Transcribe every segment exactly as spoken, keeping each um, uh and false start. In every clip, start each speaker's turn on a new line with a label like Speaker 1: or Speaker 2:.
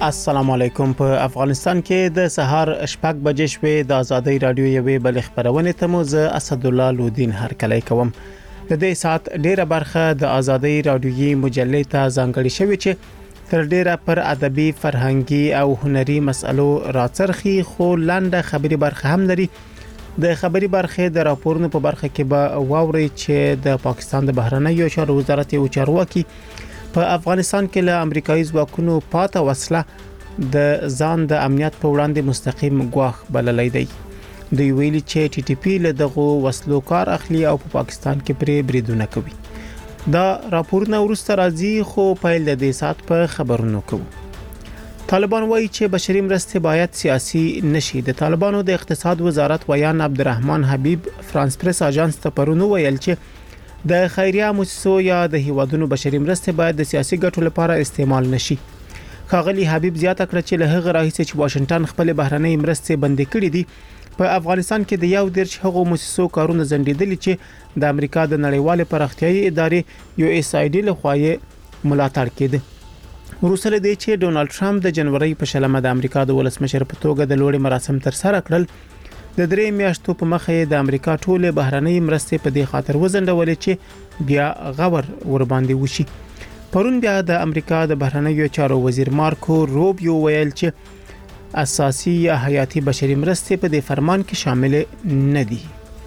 Speaker 1: السلام علیکم. په افغانستان کې د سهار شپږ بجې شوې د ازادي رادیو یوې بل خبرونه ته مو زه اسد الله لودین هرکلی کوم. د دې سات ډیره برخه د ازادي رادیوي مجلې ته ځانګړې شوې چې تر ډیره پر ادبي، فرهنګي او هنري مسالو راڅرخي، خو لاندې خبري برخه هم لري. د خبري برخه د راپورونو په برخه کې به واوري چې د پاکستان د بهرنیو چارو وزارت یو چارواکي په افغانستان کې له امریکایي ځواکونو پاته وسله د ځان د امنیت په وړاندې مستقیم ګواښ بللی دی. دوی ویلي چې ټي ټي پی له دغه وسلو کار اخلي او په پاکستان کې پرې بریدونه کوي. دا راپورونه ورسته راځي، خو پیل د دې سات په خبرونو کوو. طالبان وایي چې بشري مرستې باید سیاسي نشي. د طالبانو د اقتصاد وزارت ویان عبدالرحمن حبیب فرانس پریس اژانس ته پرونو ویل چې د خیریه مؤسسو یا د هیوادونو بشري مرستې باید د سیاسي ګټو لپاره استعمال نشي. ښاغلي حبیب زیاته کړه چې له هغه راهیسې چې واشنگټن خپل بهرنۍ مرستې بندې کړې دي، په افغانستان کې د یو دیرش هغو مؤسسو کارونه ځنډېدلي چې د امریکا د نړیوال پراختیایي ادارې یو اس آی ډي لخوا یې ملاتړ کېده. وروسته له دې چې ډونالد ټرمپ د جنوري په شلمه د امریکا د ولسمشر په توګه د لوړې مراسم تر سره کړل، د درې میاشتو په مخه د امریکا ټوله بهرنۍ مرستې په دې خاطر وزندولې چې بیا غور ور باندې وشي. پرون بیا د امریکا د بهرنیو چارو وزیر مارکو روبیو ویل چې اساسي یا حیاتي بشري مرستې په دې فرمان کې شامل نه دي.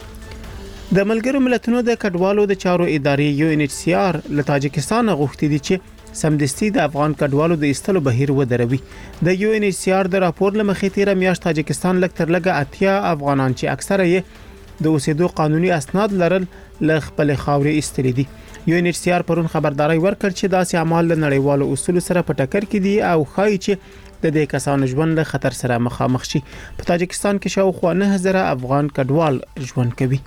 Speaker 1: د ملګرو ملتونو د کډوالو د چارو ادارې یو ان ایچ سی آر له تاجکستان غوښتي دي چې سمدستي د افغان کډوالو د ایستلو بهیر ودروي. د یو ان ایچ سی آر د راپور لمخې تیر میاشت تاجکستان لک تر لګه اتیا افغانان چې اکثره یې د اوسېدو قانوني اسناد لرل له خپل خاورې ایستلي دي. یو ان ایچ سی آر پرون خبرداري ورکړ چې داسې اعمال له نړیوالو اصولو سره په ټکر کې دي او ښایي چې د دې کسانو ژوند له خطر سره مخامخ شي. په تاجکستان کې شاوخوا نه هزار افغان کډوال ژوند کوي.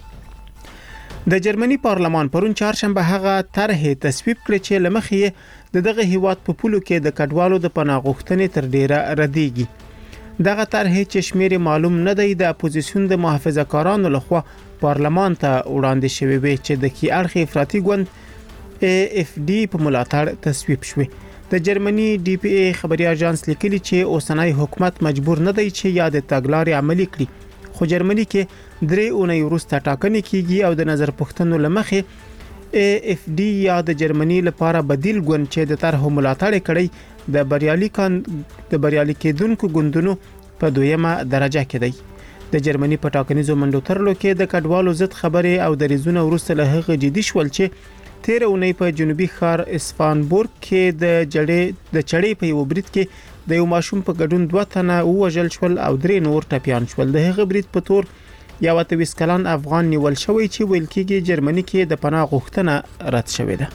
Speaker 1: د جرمني پارلمان پرون چهارشنبه هغه طرحه تصویب کړ چې لمخې د دغه هیواد په پولو کې د کډوالو د پناه غوښتنې تر ډیره ردیږي. دغه طرحه چې شمیر معلوم نه دی د اپوزیسیون د محافظه کارانو لخوا پارلمان ته وړاندې شوی وي چې د کی اړخ افراطي ګوند ای اف ډي په ملاتړ تصویب شوی. د جرمني ډي پی ای خبري اژانس لیکلي چې اوسنۍ حکومت مجبور نه دی چې یاد تګلارې عملي کړي، خو جرمني کې درې اونۍ وروسته ټاکنې کیږي او د نظر پوښتنو لمخې ای اف ډي یا د جرمني لپاره بدیل ګوند چې د طرح ملاتړ کړي د بریالي کان د بریالي کېدونکو ګوندونو په دویمه درجه کې دی. د جرمني په ټاکنیزو منډو ترلو کې د کډوالو ضد خبرې او د ریزونو وروسته له هغه جدي شول چې تیر اونۍ په جنوبي ښار اسفانبورګ کې د جړې د چړې په یو برید کې د یو ماشوم په ګډون دوه تنه وژل شول او درې نور ټپيان شول. د هغه برید په تور یو اتویس کلن افغان نیول شوی چې ویل کېږي جرمني کې د پناه غوښتنه رد شوې ده.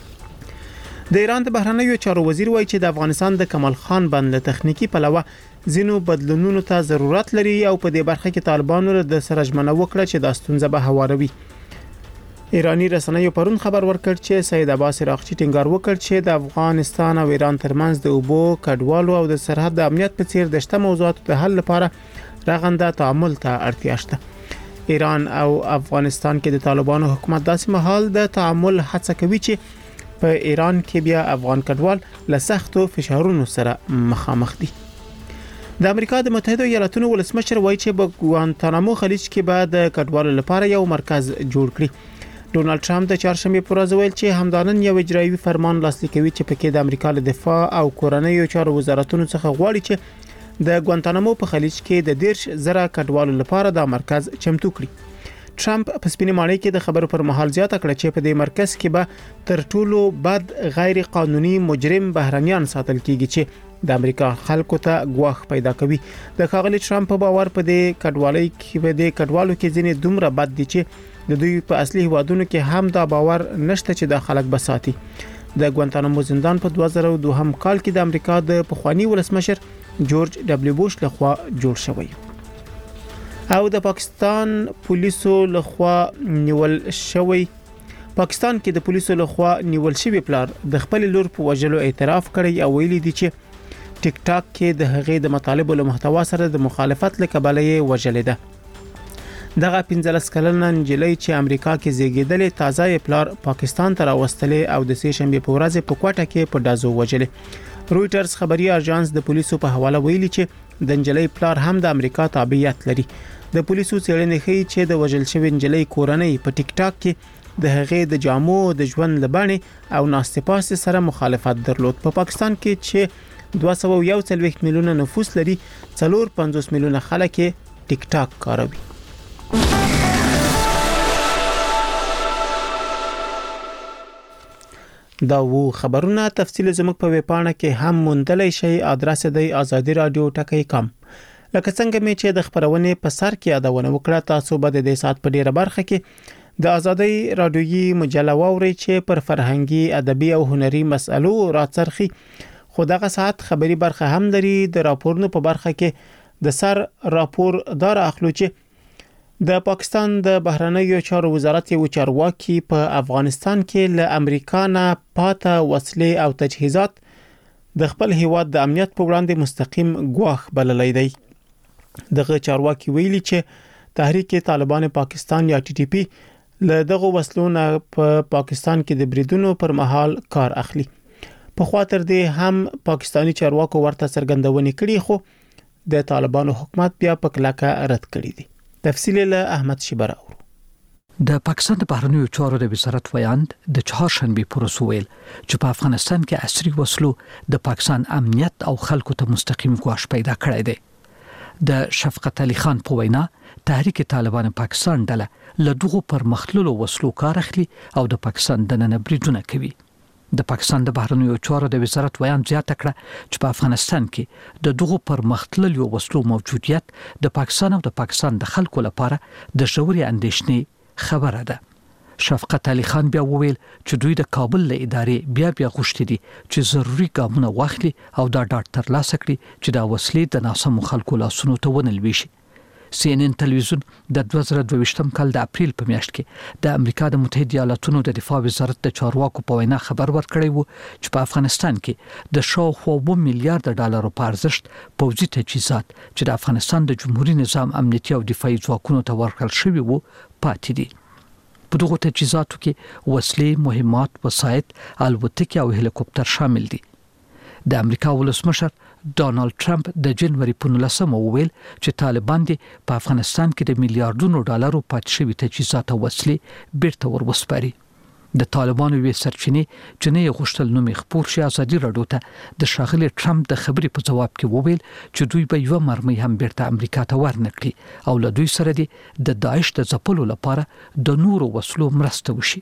Speaker 1: د ایران د بهرنیو چارو وزیر وایي چې د افغانستان د کمال خان بند له تخنیکی پلوه ځینو بدلونونو ته ضرورت لري او په دې برخه کې طالبانو د سره ژمنه وکړه چې د ستونزه به هواروي. ایرانی رسنیو پرون خبر ورکړ چې سید عباس عراقچی ټینګار وکړ چې د افغانستان او ایران ترمنځ د اوبو، کډوالو او د سرحد د امنیت په څیر د شته موضوعاتو د حل لپاره رغنده تعامل ته اړتیا شته. ایران او افغانستان کې د طالبانو حکومت داسې مهال د تعامل هڅه کوي چې په ایران کې بیا افغان کډوال له سختو فشارونو سره مخامخ دي. د امریکا د متحده ایالاتونو ولسمشر وایي چې په ګوانتانامو خلیج کې به د کډوالو لپاره یو مرکز جوړ کړي. ډونالد ټرمپ د چهارشنبه پر ورځ ویل چې همدانن یو اجرایي فرمان لاسلیک کوي چې پکې د امریکا له دفاع او کورنیو چارو وزارتونو څخه غواړي چې د ګوانتانامو په خلیج کې د دیرش زره کډوالو لپاره دا مرکز چمتو کړي. ټرمپ په سپینې ماڼۍ کې د خبرو پر مهال زیاته کړه چې په دې مرکز کې به تر ټولو بد غیر قانوني مجرم بهرنیان ساتل کیږي چې د امریکا خلکو ته ګواښ پیدا کوي. د ښاغلي ټرمپ په باور په دې کډوالۍ کې په دې کډوالو کې ځینې دومره بد دي چې د دوی په اصلي هوادونو کې هم دا باور نشته چې د خلک بساتي. د ګوانتانامو زندان په دوه زره او دوه هم کال کې د امریکا د پخوانی ولسمشر جورج ډبلیو بوش لخوا جوړ شوی او د پاکستان پولیسو لخوا نیول شوی. پاکستان کې د پولیسو لخوا نیول شوی پلار د خپل لور په وژلو اعتراف کړی او ویلي دی چې ټیک ټاک کې د هغې د مطالبو له محتوا سره د مخالفت له کبله یې وژلې ده. دغه پنځلس کلنه نجلۍ چې امریکا کې زیږیدلې تازه پلار پاکستان ته راوستلې او د سه شنبه په ورځ په کوټه کې په دازو وژلې رويټرز خبري اژانس د پولیسو په حواله ویلي چې د نجلۍ پلار هم د امریکا تابعیت لري. د پولیسو څېړنې ښيي چې د وژل شوی نجلۍ کورنۍ په ټیک ټاک کې د هغې د جامو د ژوند لبانې او ناستې پاستې سره مخالفت درلود. په پا پاکستان کې چې دوه سوه یو څلوېښت میلیونه نفوس لري، څلور پنځوس میلیونه خلک ټیک ټاک کاروي. دا وو خبرونه تفصیل زموږ په ویبپاڼه کې هم موندلای شئ. ادرس دی آزادی رادیو ټکی کام. لکه څنګه مې چې د خبرونې په سر کې یادونه وکړه، تاسو به د دې سات په ډیره برخه کې د آزادی رادیویي مجله واورئ چې پر فرهنګي، ادبي او هنري مسالو راڅرخي. خو دغه سات خبري برخه هم لري. د راپورونو په برخه کې د سر راپور دار اخلو چې د پاکستان د بهرنیو چارو وزارت یو چارواکي په افغانستان کې له امریکا نه پاته وسلې او تجهیزات د خپل هیواد د امنیت په وړاندې مستقیم ګواښ بللی دی. دغه چارواکي ویلي چې تحریک طالبان پاکستان یا ټي ټي پی له دغه وسلو نه په پا پاکستان کې د بریدونو پر مهال کار اخلي. په خاطر دې هم پاکستانی چارواکو ورته څرګندونې کړي، خو د طالبانو حکومت بیا په کلکه رد کړی دی. تفصیل له احمد شبرا.
Speaker 2: د پاکستان د بهرنیو چارو د وزارت ویاند د چهارشنبه پروس ویل چې په افغانستان کې عصري وسلو د پاکستان امنیت او خلکو ته مستقیم ګواښ پیدا کړی دی. د شفقت علي خان په وینا تحریک طالبان پاکستان ډله له دغو پرمختللو وسلو کار اخلي او د پاکستان دننه بریدونه کوي. د پاکستان د بهرنیو چارو د وزارت ویان زیاته کړه چې په افغانستان کې د دغو پرمختللو وسلو موجودیت د پاکستان او د پاکستان د خلکو لپاره د ژورې اندېښنې خبره ده. شفقت علي خان بیا وویل چې دوی د کابل له ادارې بیا بیا غوښتي دي چې ضروري ګامونه واخلي او دا ډاډ ترلاسه کړي چې دا وسلې د ناسمو خلکو لاسونو ته ونه لویږي. سی ان ان تلویزیون د دوه زره دوه ویشتم کال د اپریل په میاشت کې د امریکا د متحده ایالاتونو د دفاع وزارت د چارواکو په وینا خبر ورکړی وو چې په افغانستان کې د شاوخوا اووه میلیارډ ډالرو په ارزښت پوځي تجهیزات چې د افغانستان د جمهوریت نظام امنیتي او دفاعي ځواکونو ته ورکړل شوي وو پاتې دي. په دغو تجهیزاتو کې وسلې، مهمات، وسایط، الوتکې او هلیکوپټر شامل دي. د امریکا ولسمشر ډانلډ ټرمپ د جنوري په نولسمه وویل چې طالبان دي په افغانستان کې د میلیارډونو ډالرو پاتې شوي تجهیزات او وسلې بیرته ورسپاري. د طالبانو وی سرچینې چې نه غوښتل نوم خپور شي آزادي راډیو ته د شاغلي ټرمپ د خبرې په جواب کې وویل چې دوی به یو مرمۍ هم بیرته امریکا ته ورنکړي او له دوی سره دي د داعش د ځپلو لپاره د نورو وسلو مرسته وشي.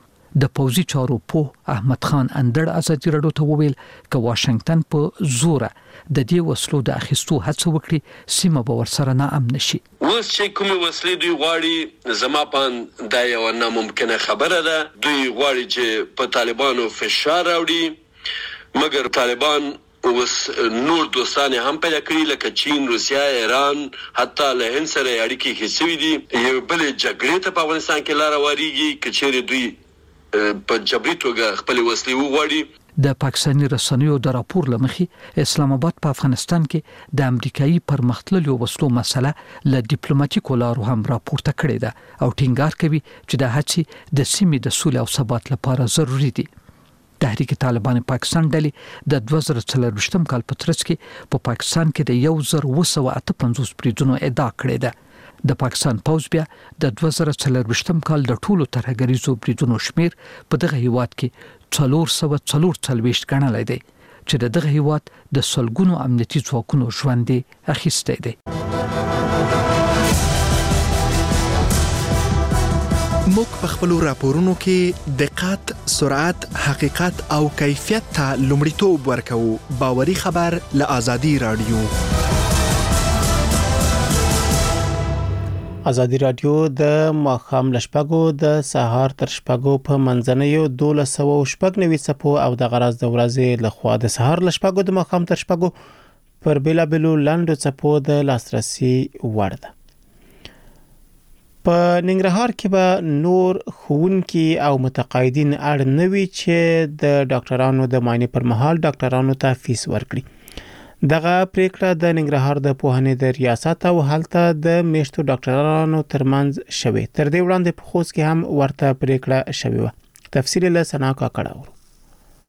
Speaker 2: د پوځي چارو په احمد خان اندړ آزادي راډیو ته وویل چې واشنگټن په زوره د دې وسلو د اخیستو هڅه وکړي سیمه به ورسره نه امن شي.
Speaker 3: اوس چې کومې وسلې دوی غواړي، زما په دا یو ناممکنه خبره ده. دوی غواړي چې په طالبانو فشار راوړي، مګر طالبان اوس نور دوستان هم پیدا کړي لکه چین، روسیا، ایران، حتی له هند سره اړیکې ښې شوي دي. یو بل جګړې ته په افغانستان کې لاره واریږي که چیرې دوی په جبري توګه خپل وسلې وغواړي.
Speaker 2: د پاکستاني رسنیو د راپور لمخې اسلام آباد په افغانستان کې د امریکایي پرمختللو وسلو مسله له ډیپلوماټیکو لارو هم راپورته کړې ده او ټینګار کوي چې د هڅې د سیمې د سولې او ثبات لپاره ضروری دي. تحریک طالبان پاکستان ډلې د دوه زره څلورویشتم کال په ترڅ کې په پاکستان کې د یو زر اووه سوه اته پنځوس بریدونو ادعا کړې ده. د پاکستان پوځ بیا د دوه زره څلورویشتم کال د ټولو ترهګریزو بریدونو شمیر په دغه هیواد کې څلور سوه څلور څلوېښت ګڼلی دی چې د دغه هیواد د سلګونو امنیتي ځواکونو ژوند اخیستی دی.
Speaker 4: موږ په خپلو راپورونو کې دقت، سرعت، حقیقت او کیفیت ته لومړیتوب ورکوو. باوري خبر له آزادي رادیو.
Speaker 1: آزادی رادیو د ماښام له شپږو د سهار تر شپږو په منځنیو دولس سوه شپږ نوي څپو او د غرض د ورځې لخوا د سهار له شپږو د ماښام تر شپږو پر بیلابیلو لنډو څپو د لاسرسي وړ ده. په ننګرهار کې به نور ښوونکي او متقاعدین اړ نه وي چې د ډاکټرانو د معاینې پر مهال ډاکټرانو ته فیس ورکړي. دغه پریکړه د ننګرهار د پوهنې د ریاست او هلته د میشتو ډاکټرانو ترمنځ شوې. تر دې وړاندې په خوست کې هم ورته پریکړه شوې وه. تفصیل له سنا کاکړه.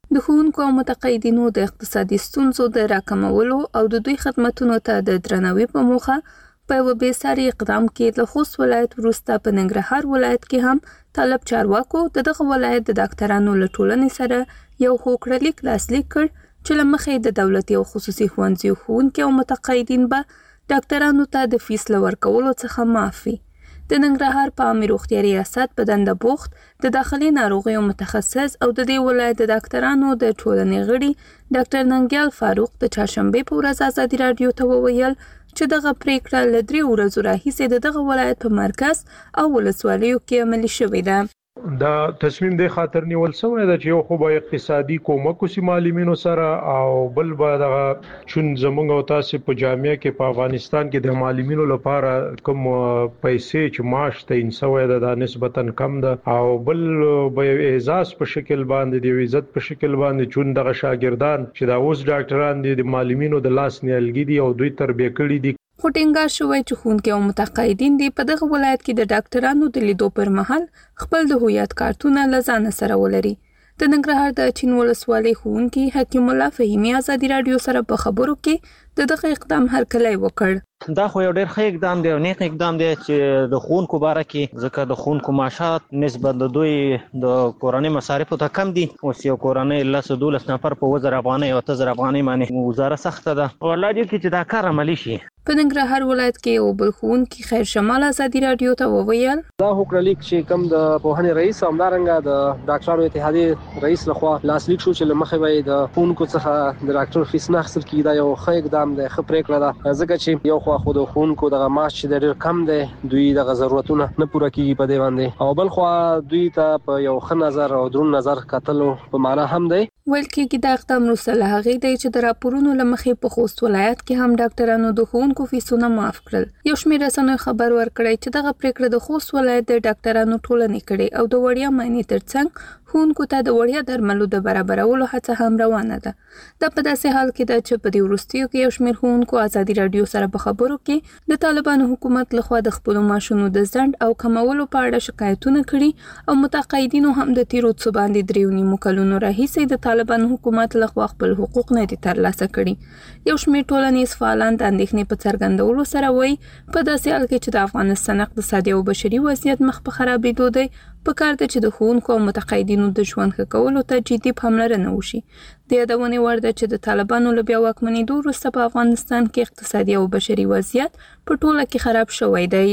Speaker 5: د ښوونکو او متقاعدینو د اقتصادي ستونزو د راکمولو او د دوی خدماتونو ته د درناوي په موخه په یو بېساري اقدام کې له خوست ولایت وروسته په ننګرهار ولایت کې هم طالب چارواکو د دغه ولایت د ډاکټرانو له ټولنې سره یو هوکړلیک لاسلیک کړ چې له مخې د دولتي او خصوصي ښوونځیو ښوونکي او متقاعدین به ډاکټرانو ته د فیس له ورکولو څخه معاف وي. د ننګرهار په عامه روغتیا ریاست په دنده بوخت د داخلي ناروغیو متخصص او د دې ولایت د ډاکټرانو د ټولنې غړي ډاکټر ننګیال فاروق د چهارشنبه په ورځ ازادي رادیو ته وویل چې دغه پریکړه له درې ورځو راهیسې د دغه ولایت په مرکز او ولسوالیو کې عملي شوې ده.
Speaker 6: دا تصمیم د خاطر نیول شوی دی چې یو خو به اقتصادي کومک وسی معلمینو سره او بل به دغه چون زمونږ او تاسو په جامعه کې په افغانستان کې د معلمینو لپاره کوم پیسې چې معاش تعین شوی دی دا نسبتا کم ده او بل به اعزاز په شکل باندې د عزت په شکل باندې چون دغه شاګردان چې دا اوس ډاکټران دي د معلمینو د لاس نیالګي دي او دوی تربیه کړي دي.
Speaker 5: خو ټینګار شوی چې ښوونکي او متقاعدین دي په دغه ولایت کې د ډاکټرانو د لیدو پر مهال خپل د هویت کارتونه له ځانه سره ولري. د ننګرهار د چین ولسوالۍ ښوونکي حکیم الله فهیمي ازادي رادیو سره په خبرو کې د دغه اقدام هرکلی وکړ.
Speaker 7: دا خو یو ډېر ښه اقدام دی او نیک اقدام دی چې د ښوونکو باره کې ځکه د ښوونکو معاشات نسبت د دوی د کورنۍ مصارفو ته کم دي. اوس یو کورنۍ لس دولس نفر په وزر افغانۍ او اته زره افغانۍ باندې ګزاره سخته ده. الله دې وکړي چې دا کار عملي شي.
Speaker 5: په ننګرهار ولایت کې یو بل ښوونکي خیر شمال ازادي رادیو ته وویل
Speaker 8: دا هوکړلیک چې کوم د پوهنې رئیس همدارنګه د ډاکټرانو اتحادیې رئیس لخوا لاسلیک شو چې لمخې وي د ښوونکو څخه د ډاکټر فیس نه اخیستل کیږي. دا یو ښه اقدام دی، ښه پریکړه ده ځکه چې یو خو خو د ښوونکو دغه معاش چې ډېر کم دی دوی دغه ضرورتونه نه پوره کیږي په دې باندې او بل خو دوی ته په یو ښه نظر او درون نظر کتلو په معنا هم دی.
Speaker 5: ویل کېږي دا اقدام وروسته له هغې دی چې د راپورونو له مخې په خوست ولایت کې هم ډاکټرانو د ښوونکو فیسونه معاف کړل. یو شمېر رسنیو خبر ورکړی چې دغه پریکړه د خوست ولایت د ډاکټرانو ټولنې کړې او د وړیا معاینې ترڅنګ ښوونکو ته د وړیا درملو د برابرولو هڅه هم روانه ده. دا په داسې حال کې ده چې په دې وروستیو کې یو شمېر ښوونکو ازادي رادیو سره په خبرو کې د طالبانو حکومت لخوا د خپلو معاشونو د ځنډ او کمولو په اړه شکایتونه کړي او متقاعدینو هم د تیرو څو باندې دریو نیمو کلونو راهیسې د طالبانو حکومت لخوا خپل حقوق نه دي ترلاسه کړي. یو شمېر ټولنیز فعالان د اندېښنې په څرګندولو سره وایي په داسې حال کې چې د افغانستان اقتصادي او بشري وضعیت مخ په خرابېدو دی پکار ده چې د ښوونکو او متقاعدینو د ژوند ښه کولو ته جدي پاملرنه وشي. د یادونې وړ ده چې د طالبانو له بیا واکمنېدو وروسته په افغانستان کې اقتصادي او بشري وضعیت په ټوله کې خراب شوی دی.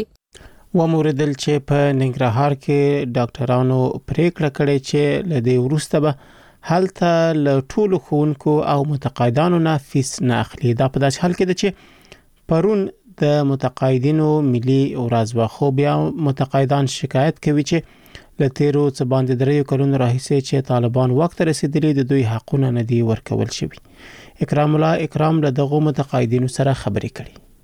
Speaker 1: وموردل چې په ننګرهار کې ډاکټرانو پریکړه کړې چې له دې وروسته به هلته له ټولو ښوونکو او متقاعدانو نه فیس نه اخلي. دا په داسې حال کې ده چې پرون د متقاعدینو ملي ورځ وه خو بیا متقاعدان شکایت کوي چې له تیرو څه باندې دریو کلونو راهیسې چې طالبان وخت رسیدلی د دوی حقونه نه دي ورکول شوي. اکرام الله اکرام له دغو متقاعدینو سره خبرې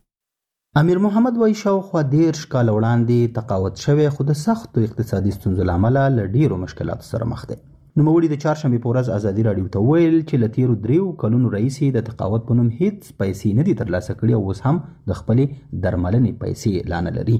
Speaker 1: کړي.
Speaker 9: امیر محمد وایي شاوخوا دېرش کاله وړاندې تقاعد شوی خو د سختو اقتصادي ستونزو له امله له ډېرو مشکلاتو سره مخ دی. نوموړي د چهارشنبې په ورځ ازادي رادیو ته ویل چې له تیرو دریو کلونو راهیسې د تقاعد په نوم هیڅ پیسې نه دي ترلاسه کړي او اوس هم د خپلې درملنې پیسې لا نه لري.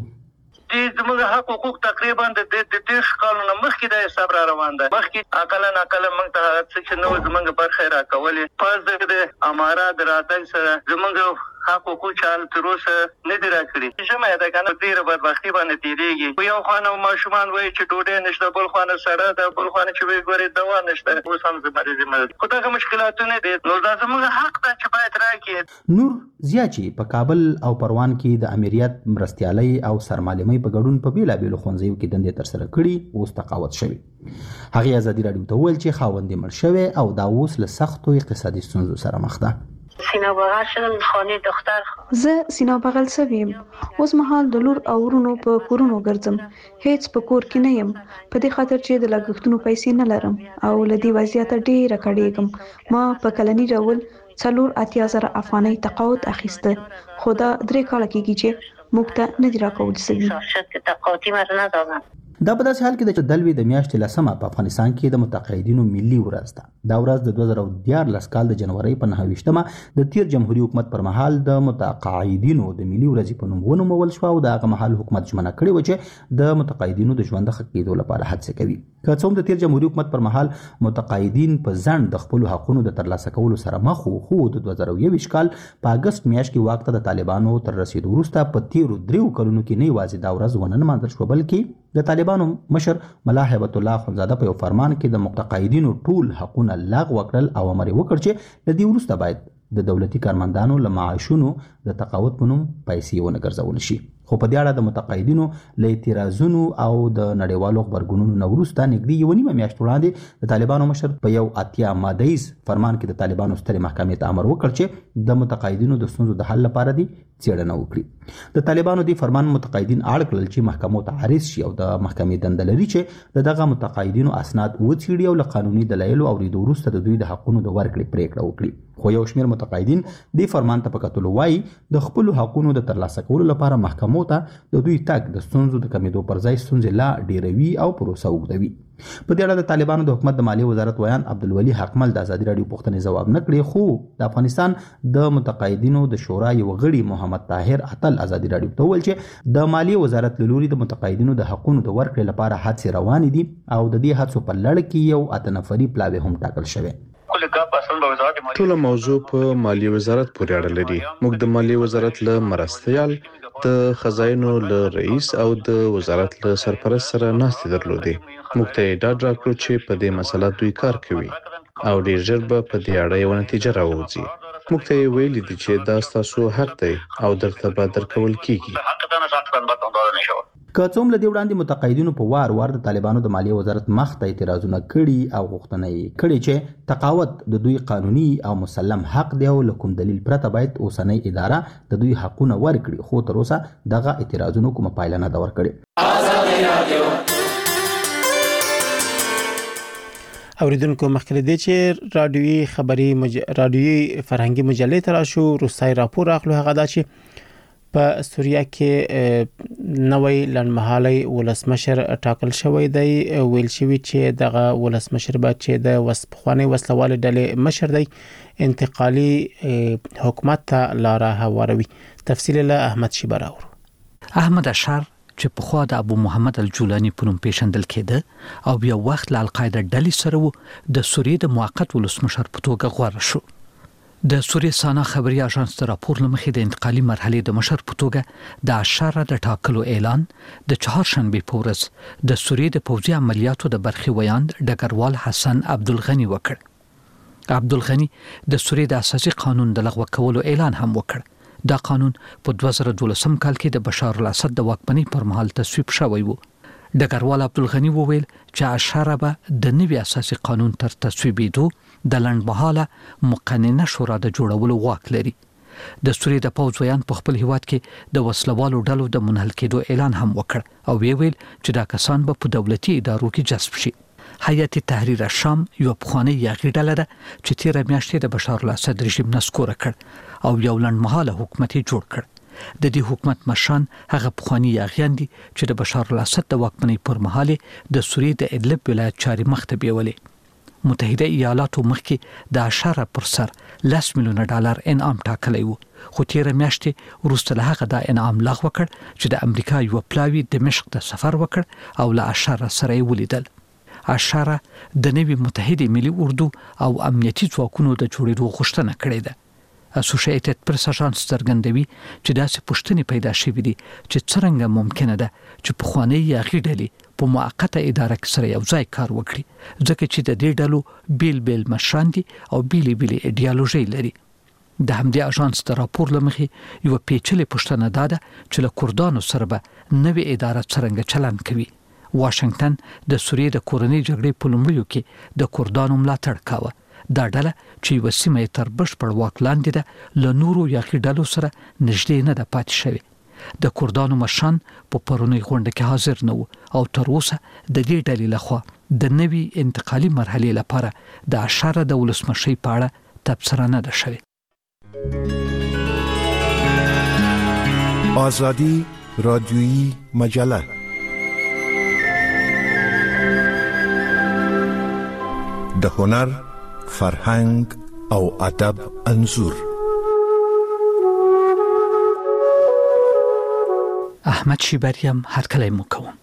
Speaker 10: زموږ حق حقوق تقریبا د دېرش کالونو مخکې د حساب را روان ده. مخکې اقلا اقلا موږ ته څه چې نو زموږ برخه راکولې پس د امارا د راتګ سره زموږ حق حقوق چال تر اوسه نه دي راکړي. ژمه ده کنه ډېره بدبختي باندې تېرېږي. یو خانه ماشومان وایي چې ډوډۍ نشته، بل خانه سړه ده، بل خانه چې وایي ګورې دوا نشته. اوس هم زه مریض یم. خو دغه مشکلاتونه دي نو دا زموږ حق ده چې باید راکړي.
Speaker 9: نور زیاچی په کابل او پروان کې د امریت مرستیالۍ او سرمعلمۍ په ګډون په بیلابېلو ښوونځیو کې دندې ترسره کړي اوس تقاعد شوي. هغې ازادي رادیو ته وویل چې خاوند یې مړ شوی او دا اوس له سختو اقتصادي ستونزو سره مخ ده.
Speaker 11: سینا بغل شدم خانه دختر.
Speaker 12: زه سینا بغل سویم. اوس مهال د لور او ورونو په کورونو ګرځم. هیڅ په کور کې نه یم په دې خاطر چې د لګښتونو پیسې نه لرم او له دې وضعیت ډېره کړېږم. ما په کلني ډول څلور اتیا زره افغانۍ تقاعد اخیسته خو دا درې کاله کېږي چې موږ ته نه دي راکول شوي.
Speaker 11: شرکت تقاعدی مر ندادن.
Speaker 9: دا په داسې حال کې د دلوي د میاشتې لسمه په افغانستان کې د متقاعدینو ملي ورځ ده. دا ورځ د دوه زره دیارلس کال د جنوري په نهه ویشتمه د تیر جمهوریت حکومت پر مهال د متقاعدینو د ملي ورځې په نوم ونومول شو او د هغه مهال حکومت ژمنه کړې و چې د متقاعدینو د ژوند ښه کېدو لپاره هڅې کوي. که څوم د تیر جمهوریت حکومت پر مهال متقاعدین په ځنډ د خپل حقوقو د ترلاسه کولو سره مخ وو، خو د دوه زره یوویشت کال په اگست میاشت کې واک ته د طالبانو تر رسیدو وروسته په تیرو دریو کلونو کې نه یوازې دا ورځ ونه نمانځل شوه، بلکې د طالبانو مشر ملا هیبت الله اخندزاده په یو فرمان کې د متقاعدینو ټول حقوقونه لغوه کړل او امر وکړ چې د دې وروسته باید د دولتي کارمندانو له معاشونو د تقاعد په نوم پیسې ونه ګرځول شي. خو په دې اړه د متقاعدینو له اعتراضونو او د نړیوالو خبرګونونو نه وروسته نږدې یوه نیمه میاشت وړاندې د طالبانو مشر په یو اتیا مادهیز فرمان کې د طالبانو سترې محکمې ته امر وکړ چې د متقاعدینو د ستونزو د حل لپاره دي څېړنه وکړي. د طالبانو دی فرمان متقاعدین اړ کړل چې محکمو ته عارض شي او د محکمې دنده لري چې د دغه متقاعدینو اسناد وڅېړي او له قانوني دلایلو اورېدو وروسته د دوی د حقونو د ورکړې پریکړه وکړي. خو یو شمېر متقاعدین دی فرمان ته په کتلو وایي د خپلو حقونو د ترلاسه کولو لپاره محکمو ته د دوی تګ د ستونزو د کمېدو پر ځای ستونزې لا ډېروي او پروسه اوږدوي. په دې اړه د طالبانو د حکومت د مالیې وزارت ویان عبدالولي حقمل د ازادي راډیو پوښتنې ځواب نه کړې، خو د افغانستان د متقاعدینو د شورا یو غړي محمد طاهر اتل ازادي راډیو ته وویل چې د مالیې وزارت له لوري د متقاعدینو د حقونو د ورکړې لپاره هڅې روانې دي او د دې هڅو په لړ کې یو اته نفري پلاوی هم ټاکل شوی.
Speaker 13: ټول موضوع په مالیې وزارت پورې اړه لري. موږ د مالیې وزارت له مرستیال د خزاینو له رئیس او د وزارت له سرپرست سره ناستې درلودې. موږ ته یې ډاډ راکړو چې په دې مسله دوی کار کوي او ډېر ژر به په دې اړه یوه نتیجه راووځي. موږ ته یې ویلي دي چې دا ستاسو حق دی او درته به درکول کیږي.
Speaker 9: که څوم له دې وړاندې متقاعدینو په وار وار د طالبانو د مالیې وزارت مخ ته اعتراضونه کړي او غوښتنه یې کړې چې تقاعد د دوی قانوني او مسلم حق دی او له کوم دلیل پرته باید اوسنۍ اداره د دوی حقونه ورکړي، خو تر اوسه دغه اعتراضونو کومه پایله نه ده ورکړې.
Speaker 1: اوریدونکو مخکې دی چې رادیوي خبري مج... رادیوي فرهنګي مجلې ته راشو. روسي راپور اخلو هغه دا چې په سوریه کې نوې لنډمهالي ولسمشر ټاکل شوی دی. ویل شوی چې دغه ولسمشر به چې د وسپخواني وسلوال ډلې مشر دی انتقالي حکومت ته لار هواروي. تفصیل له احمد شیبراور.
Speaker 2: احمد اشار چې په خوا د ابو محمد الجولانی په نوم پیژندل کېده او بیا وخت له القاعده ډلې سره د سوریې د موقت ولسمشر په توګه غوړ شو. د سوریې سانا خبري اژانس د راپور لمخې د انتقالي مرحلې د مشر په توګه د اشاره د ټاکلو اعلان د چهارشنبه په ورځ د سوریې د پوځي عملیاتو د برخې ویاند ډګروال حسن عبدالغنی وکړ. عبدالغنی د سوریې د اساسي قانون د لغوه کولو اعلان هم وکړ. دا قانون په دوه زره دولسم کال کې د بشار الاسد د واکمنۍ پر مهال تصویب شوی و. ډګروال عبدالغنی وویل چې اشاره به د نوي اساسي قانون تر تصویبېدو د لنډمهاله مقننه شورا د جوړولو واک لري. د سوریې د پوځ ویان په خپل هیواد کې د وسلوالو ډلو د منحل کېدو اعلان هم وکړ او ویل چې دا کسان به په دولتي ادارو کې جذب شي. هیئت تحریر الشام یو پخوانی یاغي ډله ده چې تیر میاشتې د بشار الاسد رژیم نسکوره کړ او یو لنډمهاله حکومت جوړ کړ. د دې حکومت مشران هغه پخوانی یاغیان دي چې د بشار الاسد د واکمنۍ پر مهال د سوریې د ادلب ولایت چاري مخته بیولې. متحده ایالاتو مخکې د اشاره پر سر لس میلیونه ډالر انعام ټاکلی وو، خو تیر میاشتې وروسته له هغه دا انعام لغوه کړ چې د امریکا یو پلاوی دمشق ته سفر وکړ او له اشاره سره یې ولیدل. اشاره د نوي متحده ملي اردو او امنیتي ځواکونو د جوړېدو غوښتنه کړې ده. اسوسییټډ پریس اژانس څرګندوي چې داسې پوښتنې پیدا شوې دي چې څرنګه ممکنه ده چې پخوانۍ یاغي ډلې په موقته اداره کې سره یو ځای کار وکړي، ځکه چې د دې ډلو بیل بیل مشران دي او بیلې بیلې ایډیالوژي لري. د همدې اژانس د راپور لمخې یو پیچلې پوښتنه ده چې له کردانو سره به نوې اداره څرنګه چلند کوي. واشنگټن د سوریې د کورنۍ جګړې په لومړیو کې د کردانو ملاتړ کاوه. دا ډله چې یوه سیمه یې تر بشپړ واک لاندې ده له نورو یاغي ډلو سره نږدې نه ده پاتې شوې. د کردانو مشران په پرونۍ غونډه کې حاضر نه وو او تر اوسه د دې ډلې لخوا د نوي انتقالي مرحلې لپاره د اشاره د ولسمشۍ په اړه تبصره نه ده شوې.
Speaker 14: آزادی رادیویی مجله د هنر، فرهنګ او ادب انځور.
Speaker 2: احمد شیبریم هرکلی مو کوم.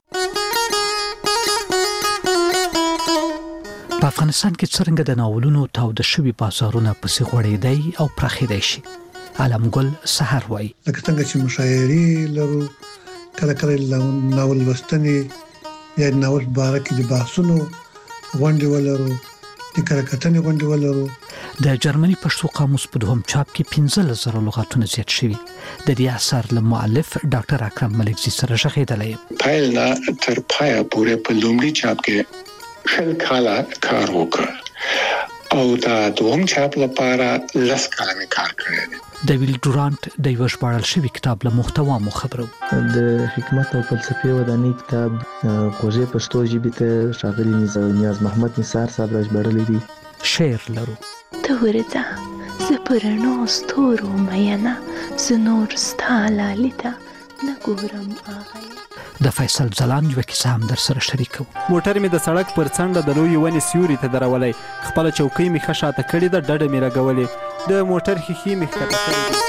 Speaker 2: په افغانستان کې څرنګه د ناولونو تاوده شوي بازارونه پسې غوړېدی او پراخېدی شي. علمګل سحر وایي
Speaker 15: لکه څنګه چې مشاعرې لرو، کله کله ناول لوستنې یا ناول باره کې د بحثونو غونډې ولرو، د کرکټنې غونډې ولرو.
Speaker 2: د جرمني پښتو قاموس په دوهم چاپ کې پنځلس زره لغاتونه زیات شوي. د دې اثر له مؤلف ډاکټر اکرم ملکزي سره ژغېدلی یم.
Speaker 16: پیل نه تر پایه پورې په لومړي چاپ کې شل کاله کار وکړ او دا دوهم چاپ لپاره لس کاله مې کار کړی دی.
Speaker 2: د ویل ډورانټ د یو ژباړل شوي کتاب له محتوا مو خبرو.
Speaker 17: د حکمت او فلسفې ودانۍ کتاب خوږې پښتو ژبې ته ښاغلي نیاز محمد نثار صاحب راژباړلی دی.
Speaker 2: شعر لرو.
Speaker 18: ته ورځه زه په رڼو ستورو مینه، زه نور ستا لالې ته نه ګورم آغیه.
Speaker 2: د فیصل ځلان یوه کیسه هم در سره شریکو.
Speaker 19: موټر مې د سړک پر څنډه د لویې ونې سیوري ته درولی، خپله چوکۍ مې ښه شاته کړې ده، ډډه مې رګولې، د موټر ښیښې مې ښکته کړې دي.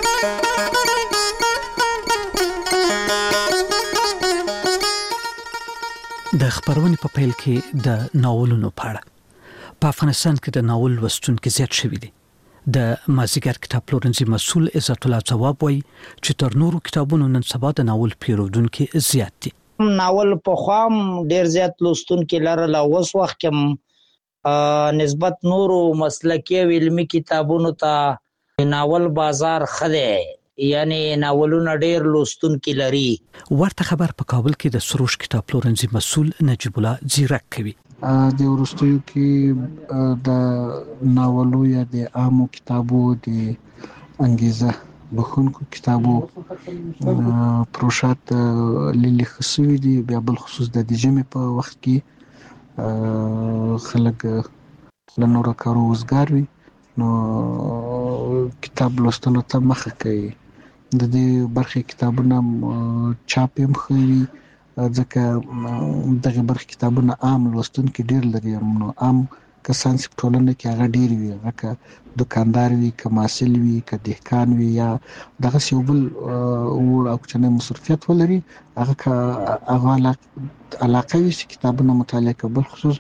Speaker 2: د خپرونې په پیل کې د ناولونو په اړه. په افغانستان کې د ناول لوستونکي زیات شوي دي. د مازیګر کتاب پلورنځي مسؤل عزت الله ځواب وایي چې تر نورو کتابونو نن سبا د ناول پیرودونکي زیات دي.
Speaker 20: ناول په خام ډیر زیات لوستونکي لرل، اوس وخت کې نسبت نورو مسلکي او علمي کتابونو ته ناول بازار خده، یعنی ناولونه ډیر لوستونکي لري.
Speaker 2: ورته خبر په کابل کې د سروش کتاب پلورنځي مسؤل نجیب الله زیرک کوي.
Speaker 15: د ورستیو کې د ناولو یا د عامو کتابو د انګیزه بخونکو کتابو پروشات لیلی خصوصي دي. بیا بل خصوص د ژمي په وخت کې خلک له نورو کارو وزګار وي، نو کتاب لوستلو ته مخه کوي. د دې برخې کتابونه چاپ هم ښه وي، ځکه دغه برخې کتابونه عام لوستونکي ډېر لري. نو عام کسان چې په ټولنه کې هغه ډېر وي، هغه که دکاندار وي، که محصل وي، که دهقان وي، یا دغسې یو بل وړ او کوچنی مصروفیت ولري، هغه که هغه علاقه وي چې کتابونه مطالعه کوي. بل خصوص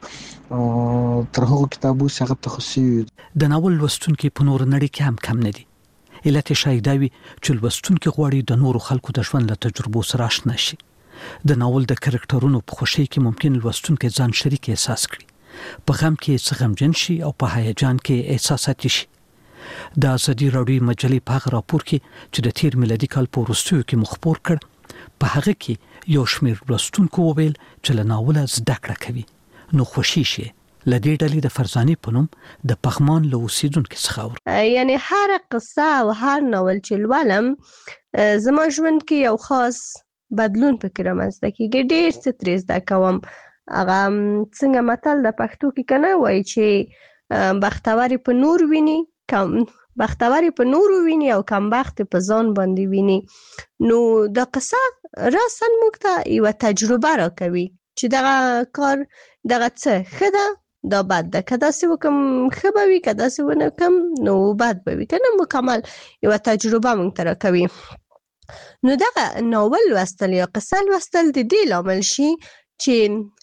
Speaker 15: تر هغو کتابو چې هغه تخصصي وي.
Speaker 2: د ناول لوستونکي په نور نړۍ کې هم کم نه دي. علت یې شاید دا وي چې لوستونکي غواړي د نورو خلکو د ژوند له تجربو سره اشنا شي. د ناول د کرکټرونو په خوشۍ کې ممکن لوستونکي ځان شریک احساس کړي، په غم کې څه غمجن شي او په هیجان کې احساساتي شي. د ازادي راډیو مجلې په هغه راپور کې چې د تیر میلادي کال په وروستیو کې مخبور کړ، په هغه کې یو شمېر لوستونکو وویل چې له ناوله زده کړه کوي. نو خوشي شي له دې ډلې د فرزانې په نوم د پغمان له اوسیدونکو څخه اور
Speaker 21: یعنی هر قصه او هر ناول چې لولم زما ژوند کې یو خاص بدلون پکې رامنځته کیږي، ډېر څه ترې زده کوم. هغه څنګه متل د پښتو کې کنه وایي چې بختوري په نور ویني، کم بختوري په نور ویني او کم بخت په ځان باندې ویني. نو د قصه راسن موږ ته یو تجربه راکوي چې دغه کار دغه څه ښه ده، دا بد ده، که داسې وکم ښه به وي، که داسې ونه کم نو بد به وي، که نه مکمل یوه تجربه موږ ته راکوي. نو دغه ناول لوستل یا قصه لوستل د دې لامل شي چې